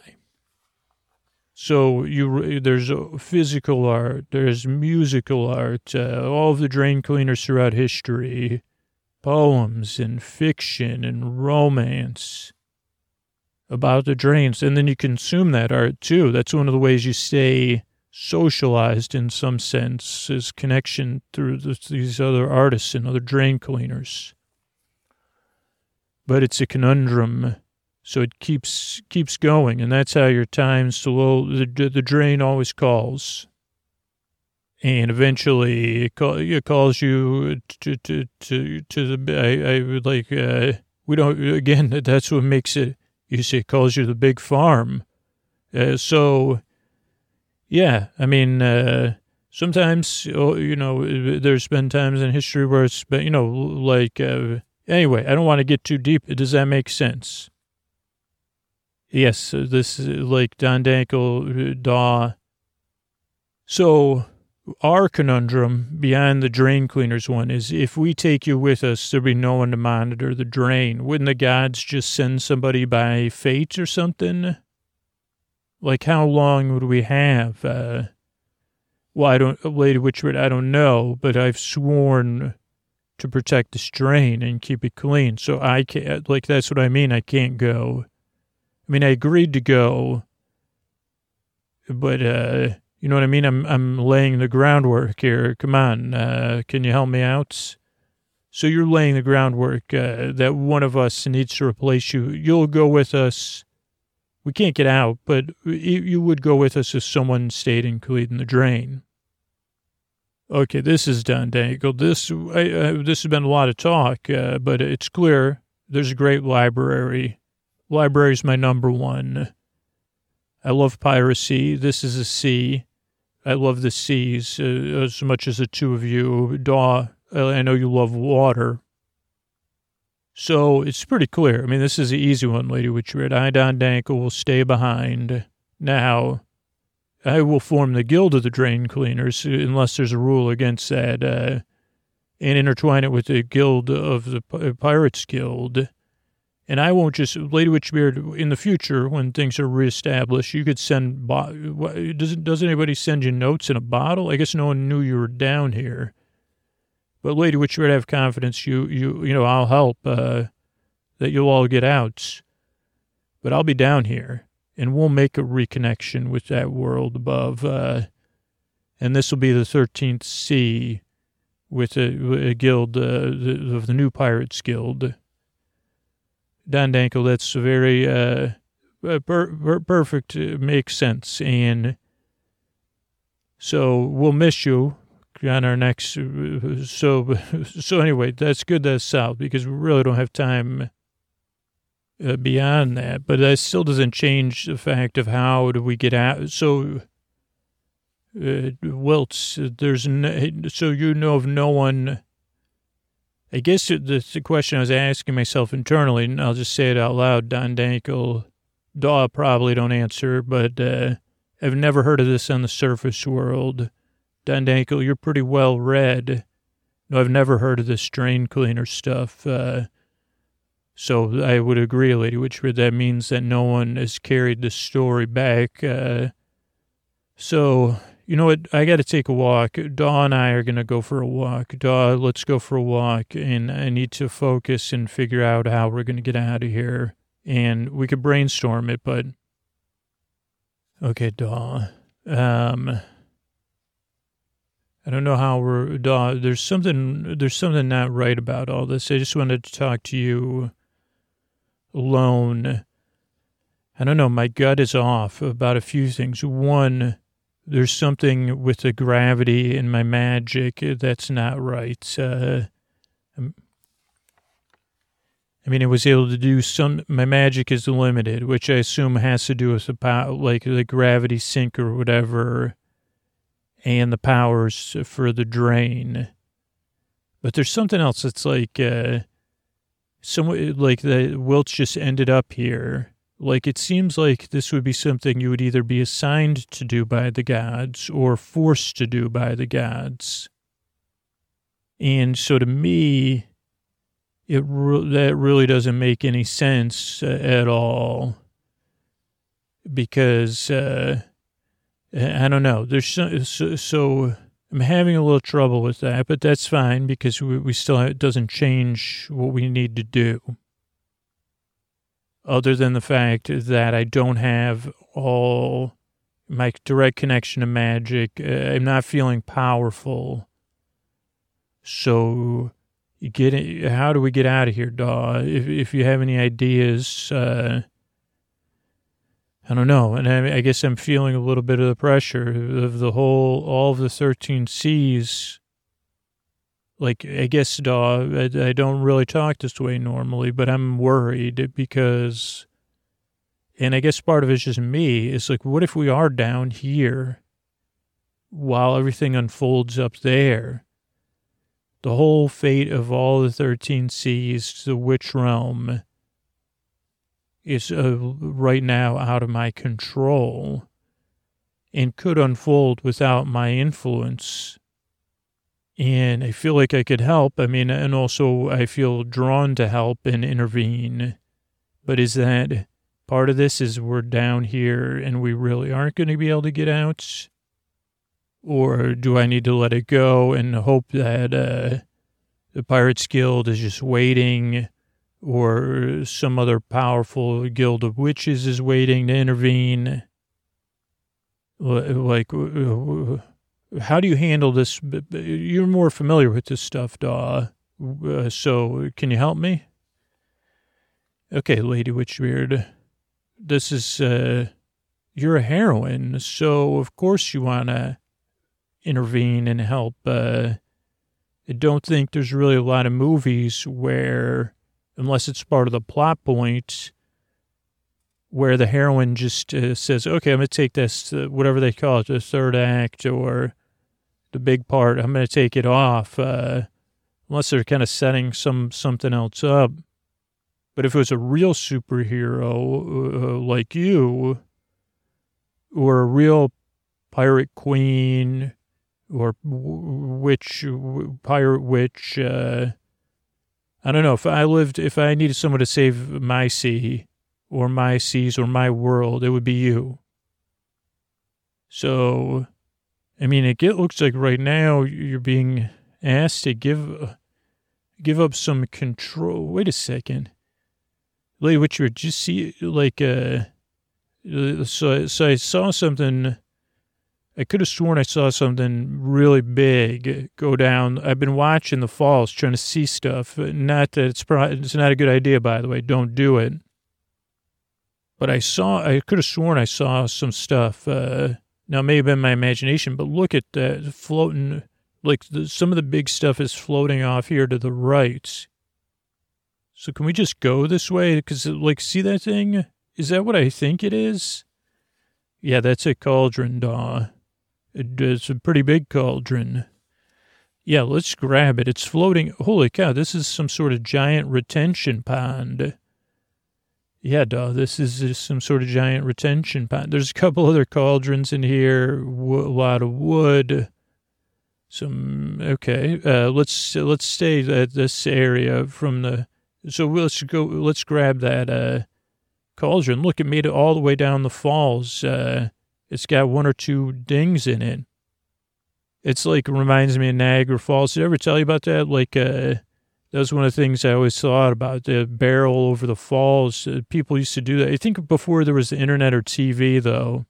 So there's physical art, there's musical art, all of the drain cleaners throughout history, poems and fiction and romance about the drains. And then you consume that art too. That's one of the ways you stay socialized in some sense, is connection through these other artists and other drain cleaners. But it's a conundrum. So it keeps going, and that's how your time's slow. The drain always calls, and eventually it calls you to the. I would like we don't again. That's what makes it. You say it calls you the big farm. So yeah, I mean sometimes there's been times in history where it's been anyway. I don't want to get too deep. Does that make sense? Yes, this is like Don Dankel, Daw. So our conundrum beyond the drain cleaners one is if we take you with us, there'll be no one to monitor the drain. Wouldn't the gods just send somebody by fate or something? Like how long would we have? Well, Lady Witchbird, I don't know, but I've sworn to protect this drain and keep it clean. So I can't, that's what I mean. I can't go. I mean, I agreed to go, but, you know what I mean? I'm laying the groundwork here. Come on. Can you help me out? So you're laying the groundwork, that one of us needs to replace you. You'll go with us. We can't get out, but you would go with us if someone stayed and cleaned the drain. Okay, this is Don Dangle. This has been a lot of talk, but it's clear there's a great library. Library's my number one. I love piracy. This is a C. I love the C's as much as the two of you. Daw, I know you love water. So it's pretty clear. I mean, this is the easy one, Lady Witchbird. I, Don Dangle, will stay behind. Now, I will form the Guild of the Drain Cleaners, unless there's a rule against that, and intertwine it with the Guild of the Pirates Guild. And I won't just, Lady Witchbeard, in the future, when things are reestablished, you could send, does anybody send you notes in a bottle? I guess no one knew you were down here. But Lady Witchbeard, I have confidence I'll help, that you'll all get out. But I'll be down here. and we'll make a reconnection with that world above. And this will be the 13th sea with a guild of the New Pirates Guild. Don Danko, that's very perfect. Makes sense. And so we'll miss you on our next. So anyway, that's good that's out because we really don't have time beyond that. But that still doesn't change the fact of how do we get out. So, Wilts, so you know of no one. I guess the question I was asking myself internally, and I'll just say it out loud, Don Danko, Daw probably don't answer, but I've never heard of this on the surface world. Don Danko, you're pretty well read. No, I've never heard of this drain cleaner stuff. So I would agree, Lady Witchbeard, that means that no one has carried the story back. So, you know what? I got to take a walk. Daw and I are going to go for a walk. Daw, let's go for a walk. And I need to focus and figure out how we're going to get out of here. And we could brainstorm it, but... Okay, Daw. I don't know how we're... Daw, there's something not right about all this. I just wanted to talk to you alone. I don't know. My gut is off about a few things. One... There's something with the gravity in my magic that's not right. I mean, I was able to do my magic is limited, which I assume has to do with the power, like the gravity sink or whatever, and the powers for the drain. But there's something else that's like, like the Wilts just ended up here. Like, it seems like this would be something you would either be assigned to do by the gods or forced to do by the gods. And so to me, that really doesn't make any sense at all. Because, I don't know, there's so I'm having a little trouble with that, but that's fine because we still, it doesn't change what we need to do. Other than the fact that I don't have all my direct connection to magic. I'm not feeling powerful. So how do we get out of here, Daw? If you have any ideas, I don't know. And I guess I'm feeling a little bit of the pressure of all of the 13 C's. Like, I guess, Daw, I don't really talk this way normally, but I'm worried because, and I guess part of it's just me, it's like, what if we are down here while everything unfolds up there? The whole fate of all the 13 C's, the witch realm, is right now out of my control and could unfold without my influence. And I feel like I could help. I mean, and also I feel drawn to help and intervene. But is that part of this is we're down here and we really aren't going to be able to get out? Or do I need to let it go and hope that the Pirates Guild is just waiting, or some other powerful guild of witches is waiting to intervene? Like, how do you handle this? You're more familiar with this stuff, Daw. So can you help me? Okay, Lady Witchbeard. This is, you're a heroine, so of course you want to intervene and help. I don't think there's really a lot of movies where, unless it's part of the plot point, where the heroine just says, okay, I'm going to take this, whatever they call it, the third act or the big part, I'm going to take it off, unless they're kind of setting something else up. But if it was a real superhero like you, or a real pirate queen, or pirate witch, I don't know, if I needed someone to save my sea, or my seas, or my world, it would be you. So, I mean, it looks like right now you're being asked to give up some control. Wait a second. Lady Witcher, just see, like, So I saw something. I could have sworn I saw something really big go down. I've been watching the falls, trying to see stuff. Not that it's not a good idea, by the way. Don't do it. But I could have sworn I saw some stuff. Now, it may have been my imagination, but look at that floating. Like some of the big stuff is floating off here to the right. So can we just go this way? Because, like, see that thing? Is that what I think it is? Yeah, that's a cauldron, Daw. It's a pretty big cauldron. Yeah, let's grab it. It's floating. Holy cow, this is some sort of giant retention pond. Yeah, Daw, this is just some sort of giant retention pond. There's a couple other cauldrons in here, a lot of wood. Okay, let's stay at this area from the... So let's grab that cauldron. Look, it made it all the way down the falls. It's got one or two dings in it. It's like, reminds me of Niagara Falls. Did I ever tell you about that? Like, that was one of the things I always thought about, the barrel over the falls. People used to do that. I think before there was the internet or TV, though.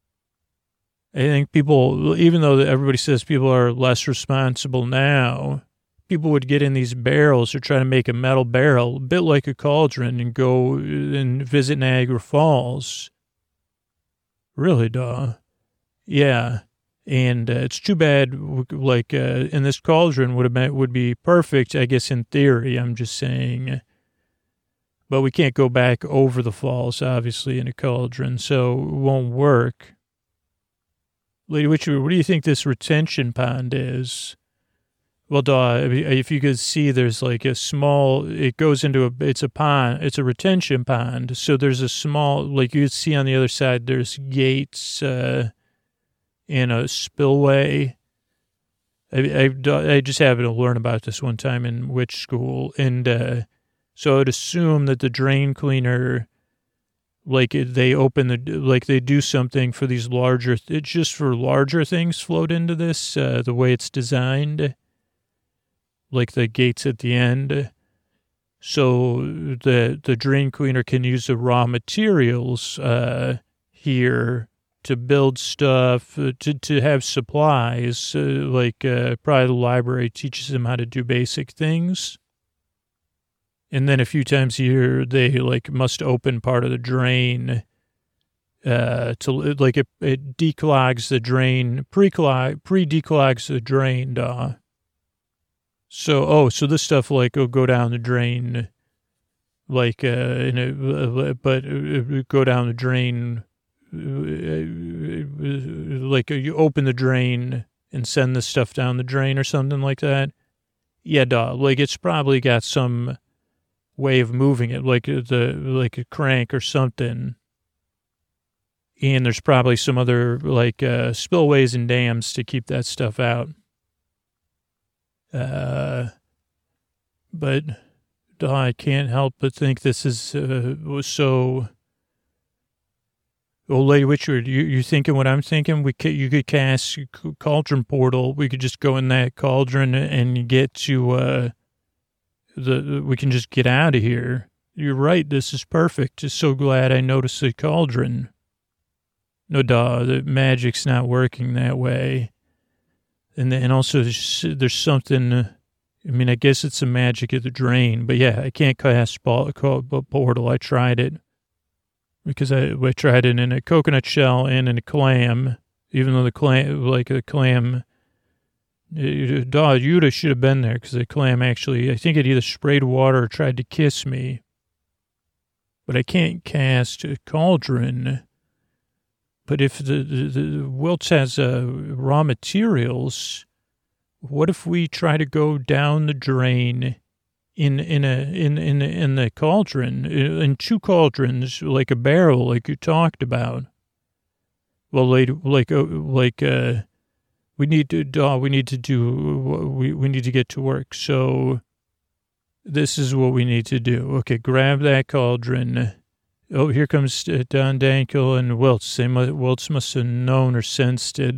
I think people, even though everybody says people are less responsible now, people would get in these barrels or try to make a metal barrel, a bit like a cauldron, and go and visit Niagara Falls. Really, Daw. Yeah. And it's too bad, like, in this cauldron would be perfect, I guess, in theory, I'm just saying. But we can't go back over the falls, obviously, in a cauldron, so it won't work. Lady Witcher, what do you think this retention pond is? Well, Daw, if you could see, there's like a small, it goes into it's a pond, it's a retention pond. So there's a small, like you could see on the other side, there's gates and a spillway. I just happened to learn about this one time in witch school. And so I'd assume that the drain cleaner, like they they do something for these larger, it's just for larger things float into this, the way it's designed. Like the gates at the end. So the drain cleaner can use the raw materials here to build stuff, to have supplies, probably the library teaches them how to do basic things. And then a few times a year, they must open part of the drain to it declogs the drain, pre-declogs the drain, So this stuff will go down the drain, go down the drain, you open the drain and send the stuff down the drain or something like that. Yeah, it's probably got some way of moving it, like a crank or something. And there's probably some other spillways and dams to keep that stuff out. But I can't help but think this is so. Old Lady Witcher, you thinking what I'm thinking? You could cast Cauldron Portal. We could just go in that cauldron and get to we can just get out of here. You're right. This is perfect. Just so glad I noticed the cauldron. No, the magic's not working that way. And also, there's something, I mean, I guess it's the magic of the drain. But yeah, I can't cast portal. I tried it. Because I tried it in a coconut shell and in a clam. Even though the clam, Yuda should have been there. Because the clam actually, I think it either sprayed water or tried to kiss me. But I can't cast a cauldron. But if the Wilts has raw materials, what if we try to go down the drain in the cauldron, in two cauldrons, like a barrel, like you talked about? Well, we need to get to work. So this is what we need to do. Okay, grab that cauldron. Oh, here comes Don Dankel and Wilts. Wilts must have known or sensed it.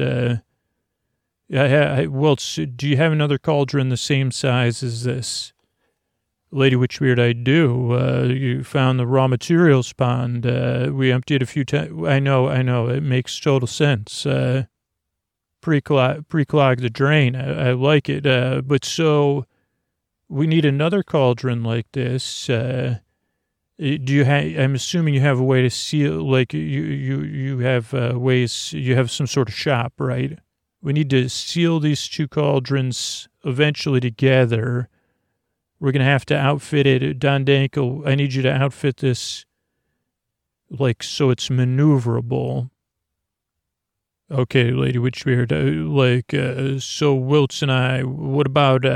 Wilts, do you have another cauldron the same size as this? Lady Witchbeard, I do. You found the raw materials pond. We emptied a few times. I know. It makes total sense. Pre-clog the drain. I like it. But so we need another cauldron like this. Do you have, I'm assuming you have a way to seal, like you have ways, you have some sort of shop, right? We need to seal these two cauldrons eventually together. We're going to have to outfit it. Don Dankel, I need you to outfit this, like, so it's maneuverable. Okay, Lady Witchbeard, so Wiltz and I, what about,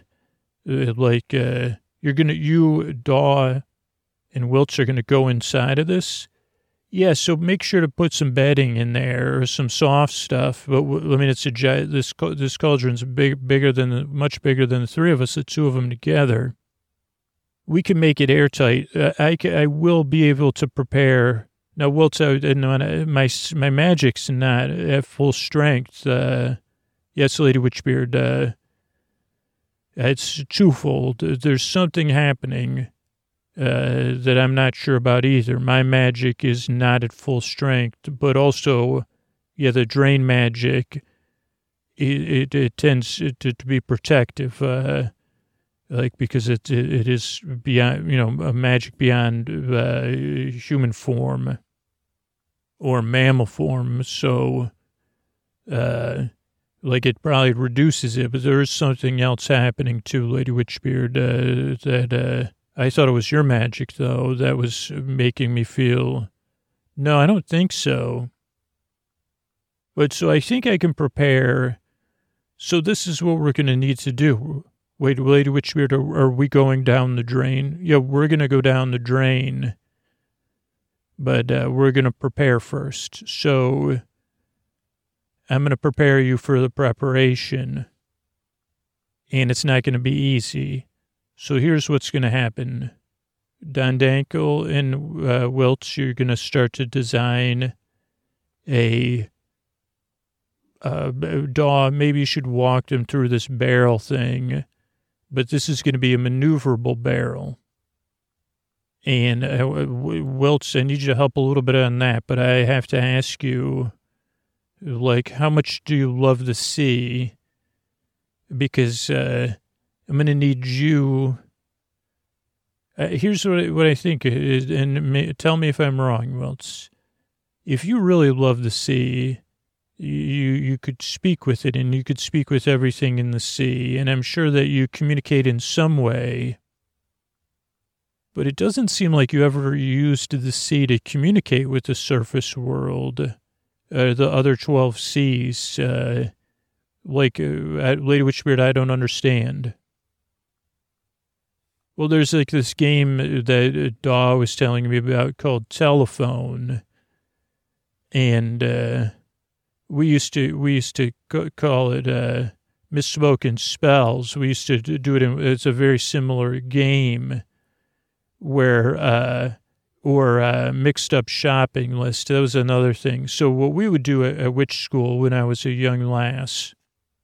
you, Daw, and Wiltz are going to go inside of this? Yeah, so make sure to put some bedding in there or some soft stuff. But, I mean, it's this cauldron's much bigger than the three of us, the two of them together. We can make it airtight. I will be able to prepare. Now, Wiltz, my magic's not at full strength. Yes, Lady Witchbeard, it's twofold. There's something happening that I'm not sure about either. My magic is not at full strength, but also, the drain magic, it tends to be protective, because it is beyond, a magic beyond human form or mammal form. So, it probably reduces it, but there is something else happening too, Lady Witchbeard, that I thought it was your magic, though, that was making me feel... No, I don't think so. But so I think I can prepare. So this is what we're going to need to do. Wait, Lady Witchbeard, are we going down the drain? Yeah, we're going to go down the drain. But we're going to prepare first. So I'm going to prepare you for the preparation. And it's not going to be easy. So here's what's going to happen. Don Dankel and Wiltz, you're going to start to design a Daw. Maybe you should walk them through this barrel thing, but this is going to be a maneuverable barrel. And Wiltz, I need you to help a little bit on that, but I have to ask you, how much do you love the sea? Because I'm going to need you. Here's what I think is, and tell me if I'm wrong, Wiltz. If you really love the sea, you could speak with it, and you could speak with everything in the sea, and I'm sure that you communicate in some way. But it doesn't seem like you ever used the sea to communicate with the surface world, the other 12 seas. Lady Witchbeard, I don't understand. Well, there's this game that Daw was telling me about called Telephone, and we used to call it Misspoken Spells. We used to do it. It's a very similar game where or mixed up shopping list. That was another thing. So what we would do at witch school when I was a young lass,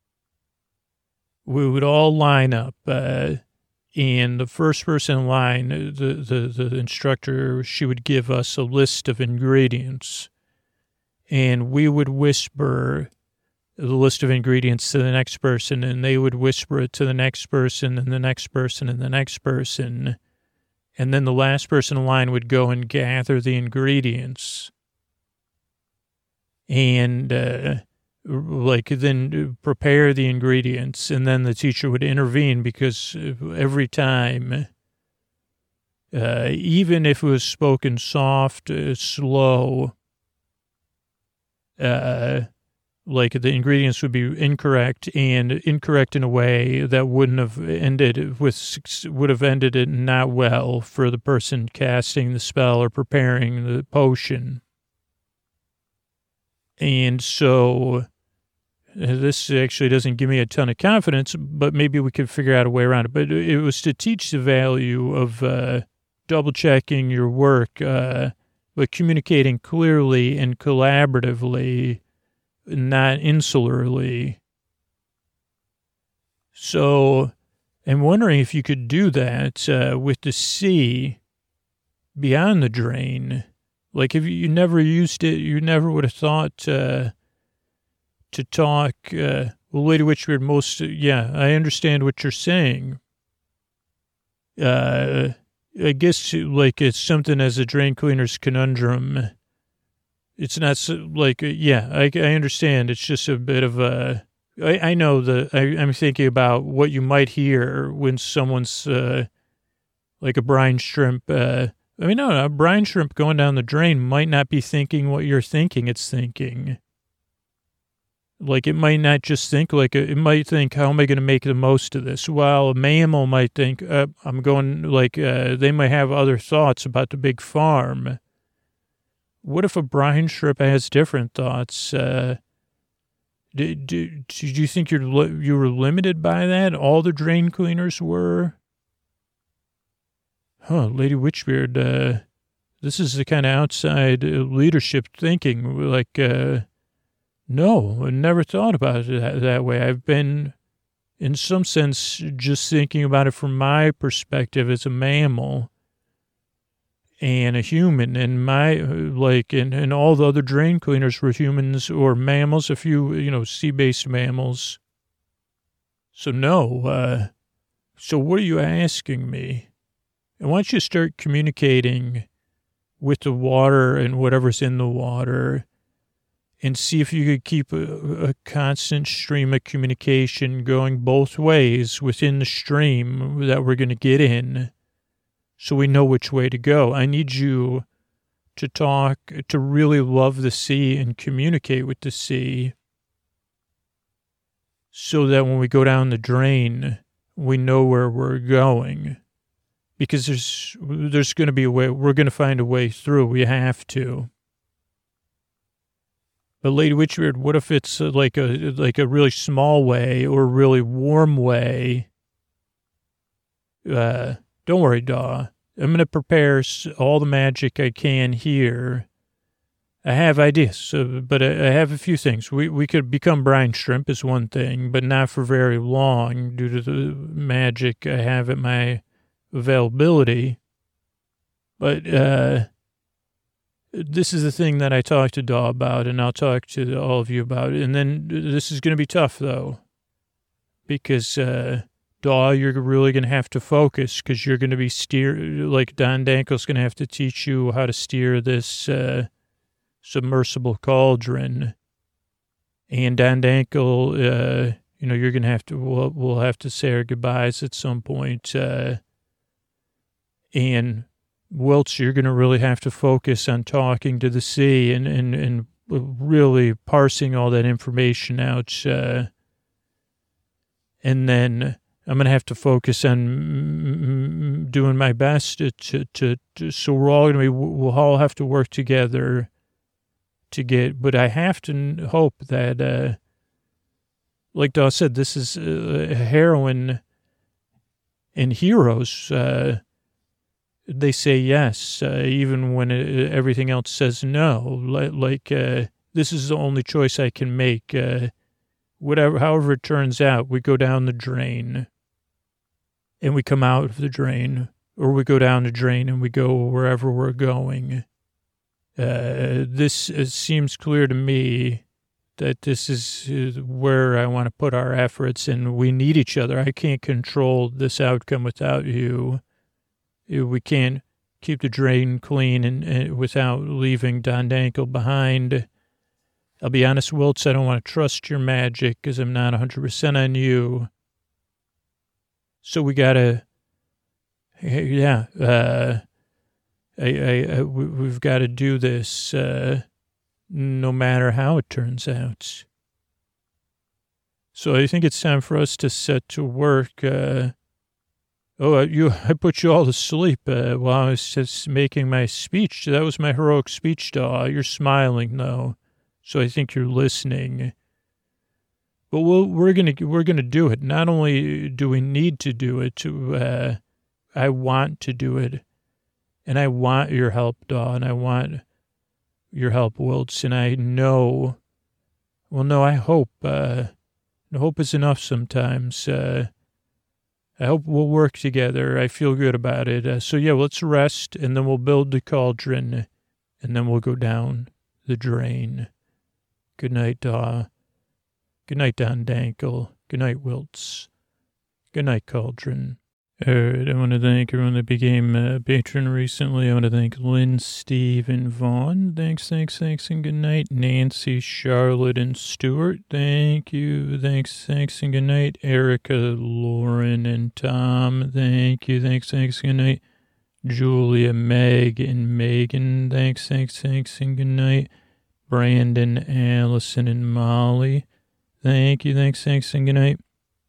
we would all line up. And the first person in line, the instructor, she would give us a list of ingredients. And we would whisper the list of ingredients to the next person, and they would whisper it to the next person and the next person and the next person. And then the last person in line would go and gather the ingredients. And then prepare the ingredients, and then the teacher would intervene, because every time, even if it was spoken soft, slow, the ingredients would be incorrect, and incorrect in a way that would have ended it not well for the person casting the spell or preparing the potion. And so this actually doesn't give me a ton of confidence, but maybe we could figure out a way around it. But it was to teach the value of double-checking your work, but communicating clearly and collaboratively, not insularly. So I'm wondering if you could do that with the sea beyond the drain. Like if you never used it, you never would have thought to talk. Well, Lady Witchbeard, I understand what you're saying. I guess like it's something as a drain cleaner's conundrum. It's not I understand. It's just a bit of a, I know I'm thinking about what you might hear when someone's like a brine shrimp. A brine shrimp going down the drain might not be thinking what you're thinking it's thinking. Like it might not just think it might think, how am I going to make the most of this? While a mammal might think, I'm going they might have other thoughts about the big farm. What if a brine shrimp has different thoughts? Do you think you were limited by that? All the drain cleaners were? Lady Witchbeard, this is the kind of outside leadership thinking. No, I never thought about it that way. I've been, in some sense, just thinking about it from my perspective as a mammal and a human, and and all the other drain cleaners were humans or mammals, a few, sea-based mammals. So no, so what are you asking me? And why don't you start communicating with the water and whatever's in the water and see if you could keep a constant stream of communication going both ways within the stream that we're going to get in so we know which way to go. I need you to talk, to really love the sea and communicate with the sea so that when we go down the drain, we know where we're going. Because there's going to be a way, we're going to find a way through. We have to. But Lady Witchbeard, what if it's like a really small way or a really warm way? Don't worry, Daw. I'm going to prepare all the magic I can here. I have ideas, but I have a few things. We could become brine shrimp is one thing, but not for very long due to the magic I have at my availability. But this is the thing that I talked to Daw about, and I'll talk to all of you about it. And then this is going to be tough, though, because Daw, you're really going to have to focus because you're going to be Don Dankel's going to have to teach you how to steer this submersible cauldron. And Don Dankel, you're going to have to, we'll have to say our goodbyes at some point. And Wilts, you're going to really have to focus on talking to the sea and really parsing all that information out. And then I'm going to have to focus on doing my best so we'll all have to work together to get, but I have to hope that, like Daw said, this is a heroine and heroes, they say yes, even when everything else says no. This is the only choice I can make. However it turns out, we go down the drain and we come out of the drain, or we go down the drain and we go wherever we're going. This seems clear to me that this is where I want to put our efforts, and we need each other. I can't control this outcome without you. We can't keep the drain clean and without leaving Don Dankel behind. I'll be honest, Wilts, I don't want to trust your magic because I'm not 100% on you. So we got to, we've got to do this no matter how it turns out. So I think it's time for us to set to work. I put you all to sleep while I was just making my speech. That was my heroic speech, Daw. You're smiling, though, so I think you're listening. But we're gonna do it. Not only do we need to do it, I want to do it, and I want your help, Daw, and I want your help, Wilts. And I know, I hope. Hope is enough sometimes. I hope we'll work together. I feel good about it. So yeah, let's rest, and then we'll build the cauldron, and then we'll go down the drain. Good night, Good night, Don Dankel. Good night, Wiltz. Good night, Cauldron. All right, I want to thank everyone that became a patron recently. I want to thank Lynn, Steve, and Vaughn. Thanks, and good night. Nancy, Charlotte, and Stuart. Thank you. Thanks, and good night. Erica, Lauren, and Tom. Thank you. Thanks, and good night. Julia, Meg, and Megan. Thanks, and good night. Brandon, Allison, and Molly. Thank you. Thanks, and good night.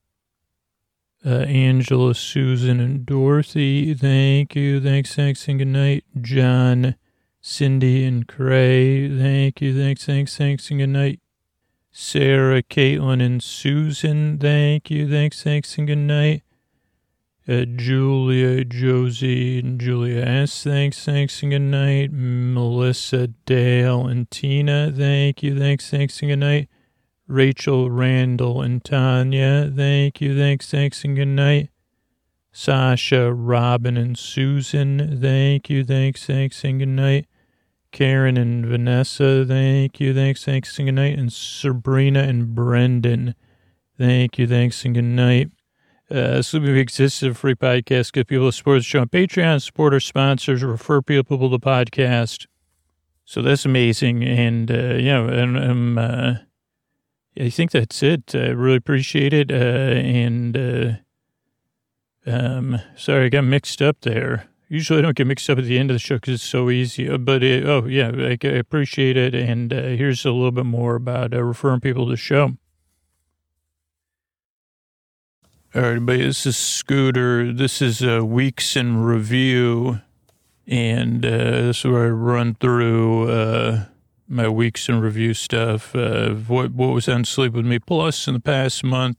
Angela, Susan, and Dorothy. Thank you. Thanks, and good night. John, Cindy, and Cray. Thank you. Thanks, and good night. Sarah, Caitlin, and Susan. Thank you. Thanks, and good night. Julia, Josie, and Julia S. Thanks, and good night. Melissa, Dale, and Tina. Thank you. Thanks, and good night. Rachel, Randall, and Tanya. Thank you. Thanks, and good night. Sasha, Robin, and Susan. Thank you. Thanks, and good night. Karen and Vanessa. Thank you. Thanks, and good night. And Sabrina and Brendan. Thank you. Thanks, and good night. Sleeping Big exists as a free podcast. Get people to support the show on Patreon, support our sponsors, refer people to the podcast. So that's amazing. And, I think that's it. I really appreciate it. Sorry, I got mixed up there. Usually I don't get mixed up at the end of the show because it's so easy. But, I appreciate it. And here's a little bit more about referring people to the show. All right, everybody, this is Scooter. This is Weeks in Review. And this is where I run through my Weeks in Review stuff, what was on Sleep With Me Plus in the past month,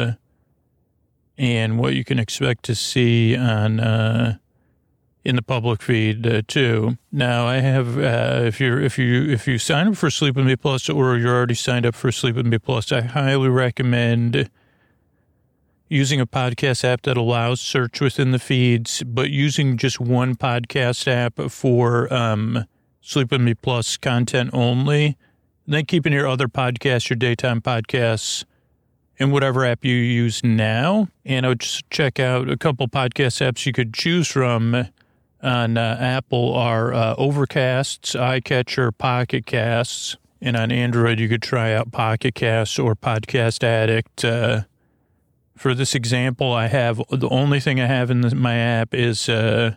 and what you can expect to see on in the public feed too. Now I have if you sign up for Sleep With Me Plus, or you're already signed up for Sleep With Me Plus, I highly recommend using a podcast app that allows search within the feeds, but using just one podcast app for Sleep With Me Plus content only, then keeping your other podcasts, your daytime podcasts, in whatever app you use now. And I would just check out a couple podcast apps you could choose from on Apple are Overcasts, iCatcher, Pocket Casts, and on Android you could try out Pocket Casts or Podcast Addict. For this example, I have the only thing I have in my app is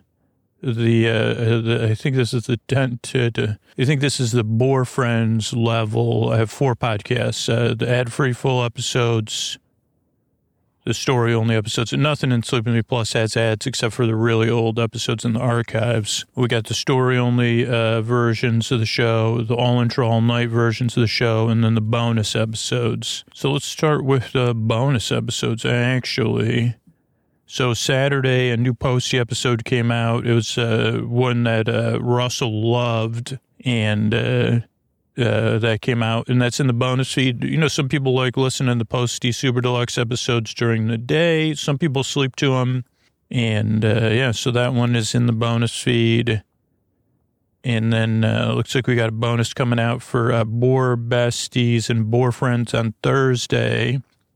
I think this is I think this is the Boar Friends level. I have 4 podcasts, the ad-free full episodes, the story-only episodes, and nothing in Sleep With Me Plus has ads except for the really old episodes in the archives. We got the story-only versions of the show, the all-intro, all-night versions of the show, and then the bonus episodes. So let's start with the bonus episodes, actually. So Saturday, a new Posty episode came out. It was one that Russell loved, and that came out, and that's in the bonus feed. You know, some people like listening to the Posty Super Deluxe episodes during the day. Some people sleep to them, and so that one is in the bonus feed. And then looks like we got a bonus coming out for Boar Besties and Boar Friends on Thursday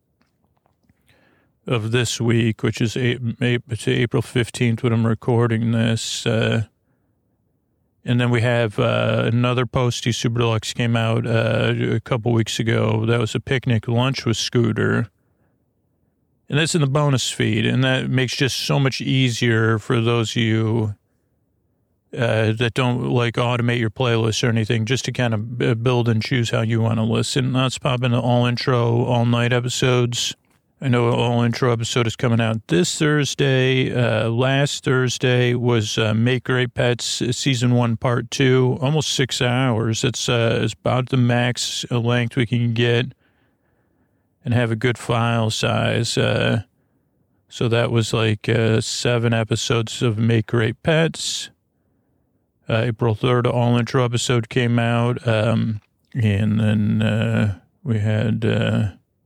of this week, which is April 15th when I'm recording this. And then we have another Posty Super Deluxe came out a couple weeks ago. That was a picnic lunch with Scooter. And that's in the bonus feed. And that makes just so much easier for those of you that don't like automate your playlist or anything, just to kind of build and choose how you want to listen. Let's pop into all intro, all night episodes. I know all intro episode is coming out this Thursday. Last Thursday was Make Great Pets Season 1 Part 2, almost 6 hours. It's about the max length we can get and have a good file size. So that was like 7 episodes of Make Great Pets. April 3rd, all intro episode came out. And then we had...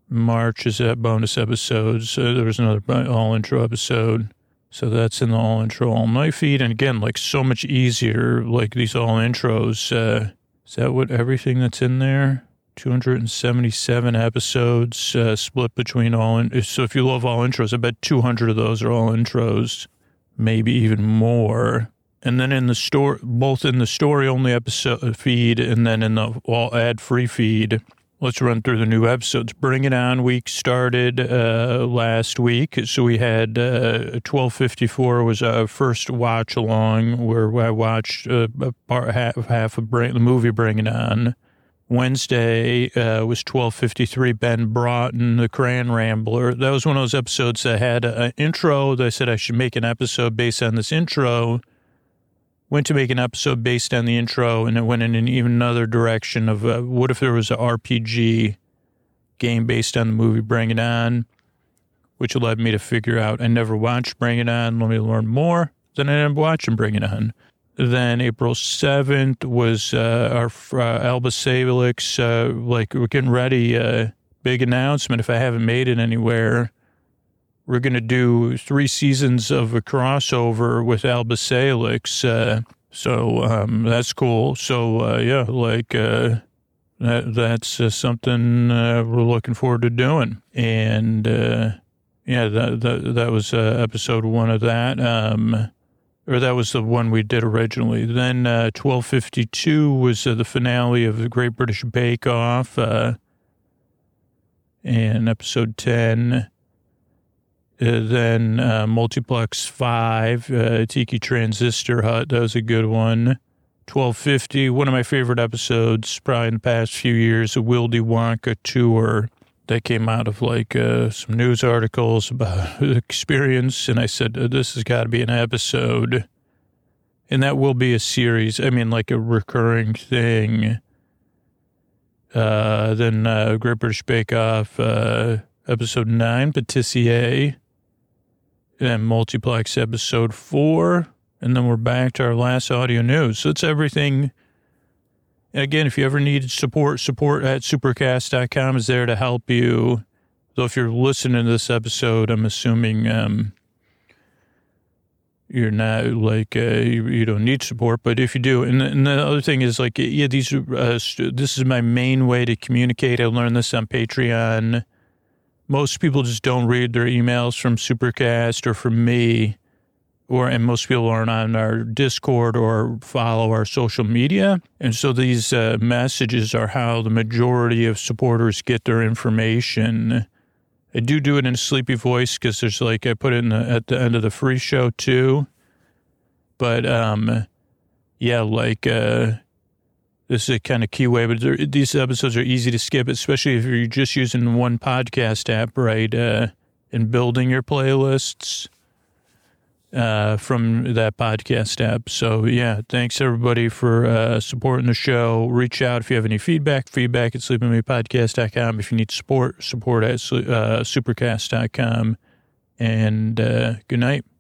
March is that bonus episodes. There was another all intro episode. So that's in the all intro all night feed. And again, like so much easier, like these all intros. Is that what everything that's in there? 277 episodes split between so if you love all intros, I bet 200 of those are all intros, maybe even more. And then in the store, both in the story only episode feed and then in the all ad free feed. Let's run through the new episodes. Bring It On week started last week. So we had 1254 was our first watch along where I watched half of the movie Bring It On. Wednesday was 1253, Ben Broughton, the Crayon Rambler. That was one of those episodes that had an intro. They said I should make an episode based on this intro. Went to make an episode based on the intro, and it went in an even another direction of what if there was an RPG game based on the movie Bring It On, which led me to figure out I never watched Bring It On. Let me learn more. Then I ended up watching Bring It On. Then April 7th was our Alba Salix, like we're getting ready, big announcement. If I haven't made it anywhere, we're going to do 3 seasons of a crossover with Alba Salix. So that's cool. So, yeah, like that's something we're looking forward to doing. And, yeah, that was episode 1 of that. Or that was the one we did originally. Then 1252 was the finale of the Great British Bake Off. And episode 10. Then Multiplex 5, Tiki Transistor Hut. That was a good one. 1250, one of my favorite episodes probably in the past few years, the Willy Wonka tour. That came out of like some news articles about the experience. And I said, this has got to be an episode. And that will be a series. I mean, like a recurring thing. Then Great British Bake Off, episode 9, Patissier. And Multiplex episode 4. And then we're back to our last audio news. So it's everything. And again, if you ever need support at supercast.com is there to help you. So if you're listening to this episode, I'm assuming you're not like, you don't need support, but if you do, and the other thing is like, yeah, this is my main way to communicate. I learned this on Patreon. Most people just don't read their emails from Supercast or from me. And most people aren't on our Discord or follow our social media. And so these messages are how the majority of supporters get their information. I do it in a sleepy voice because there's like, I put it at the end of the free show too. But, yeah, like, this is a kind of key way, but these episodes are easy to skip, especially if you're just using one podcast app, right? And building your playlists. From that podcast app. So, yeah, thanks, everybody, for supporting the show. Reach out if you have any feedback at sleepingmepodcast.com. If you need support at supercast.com. And good night.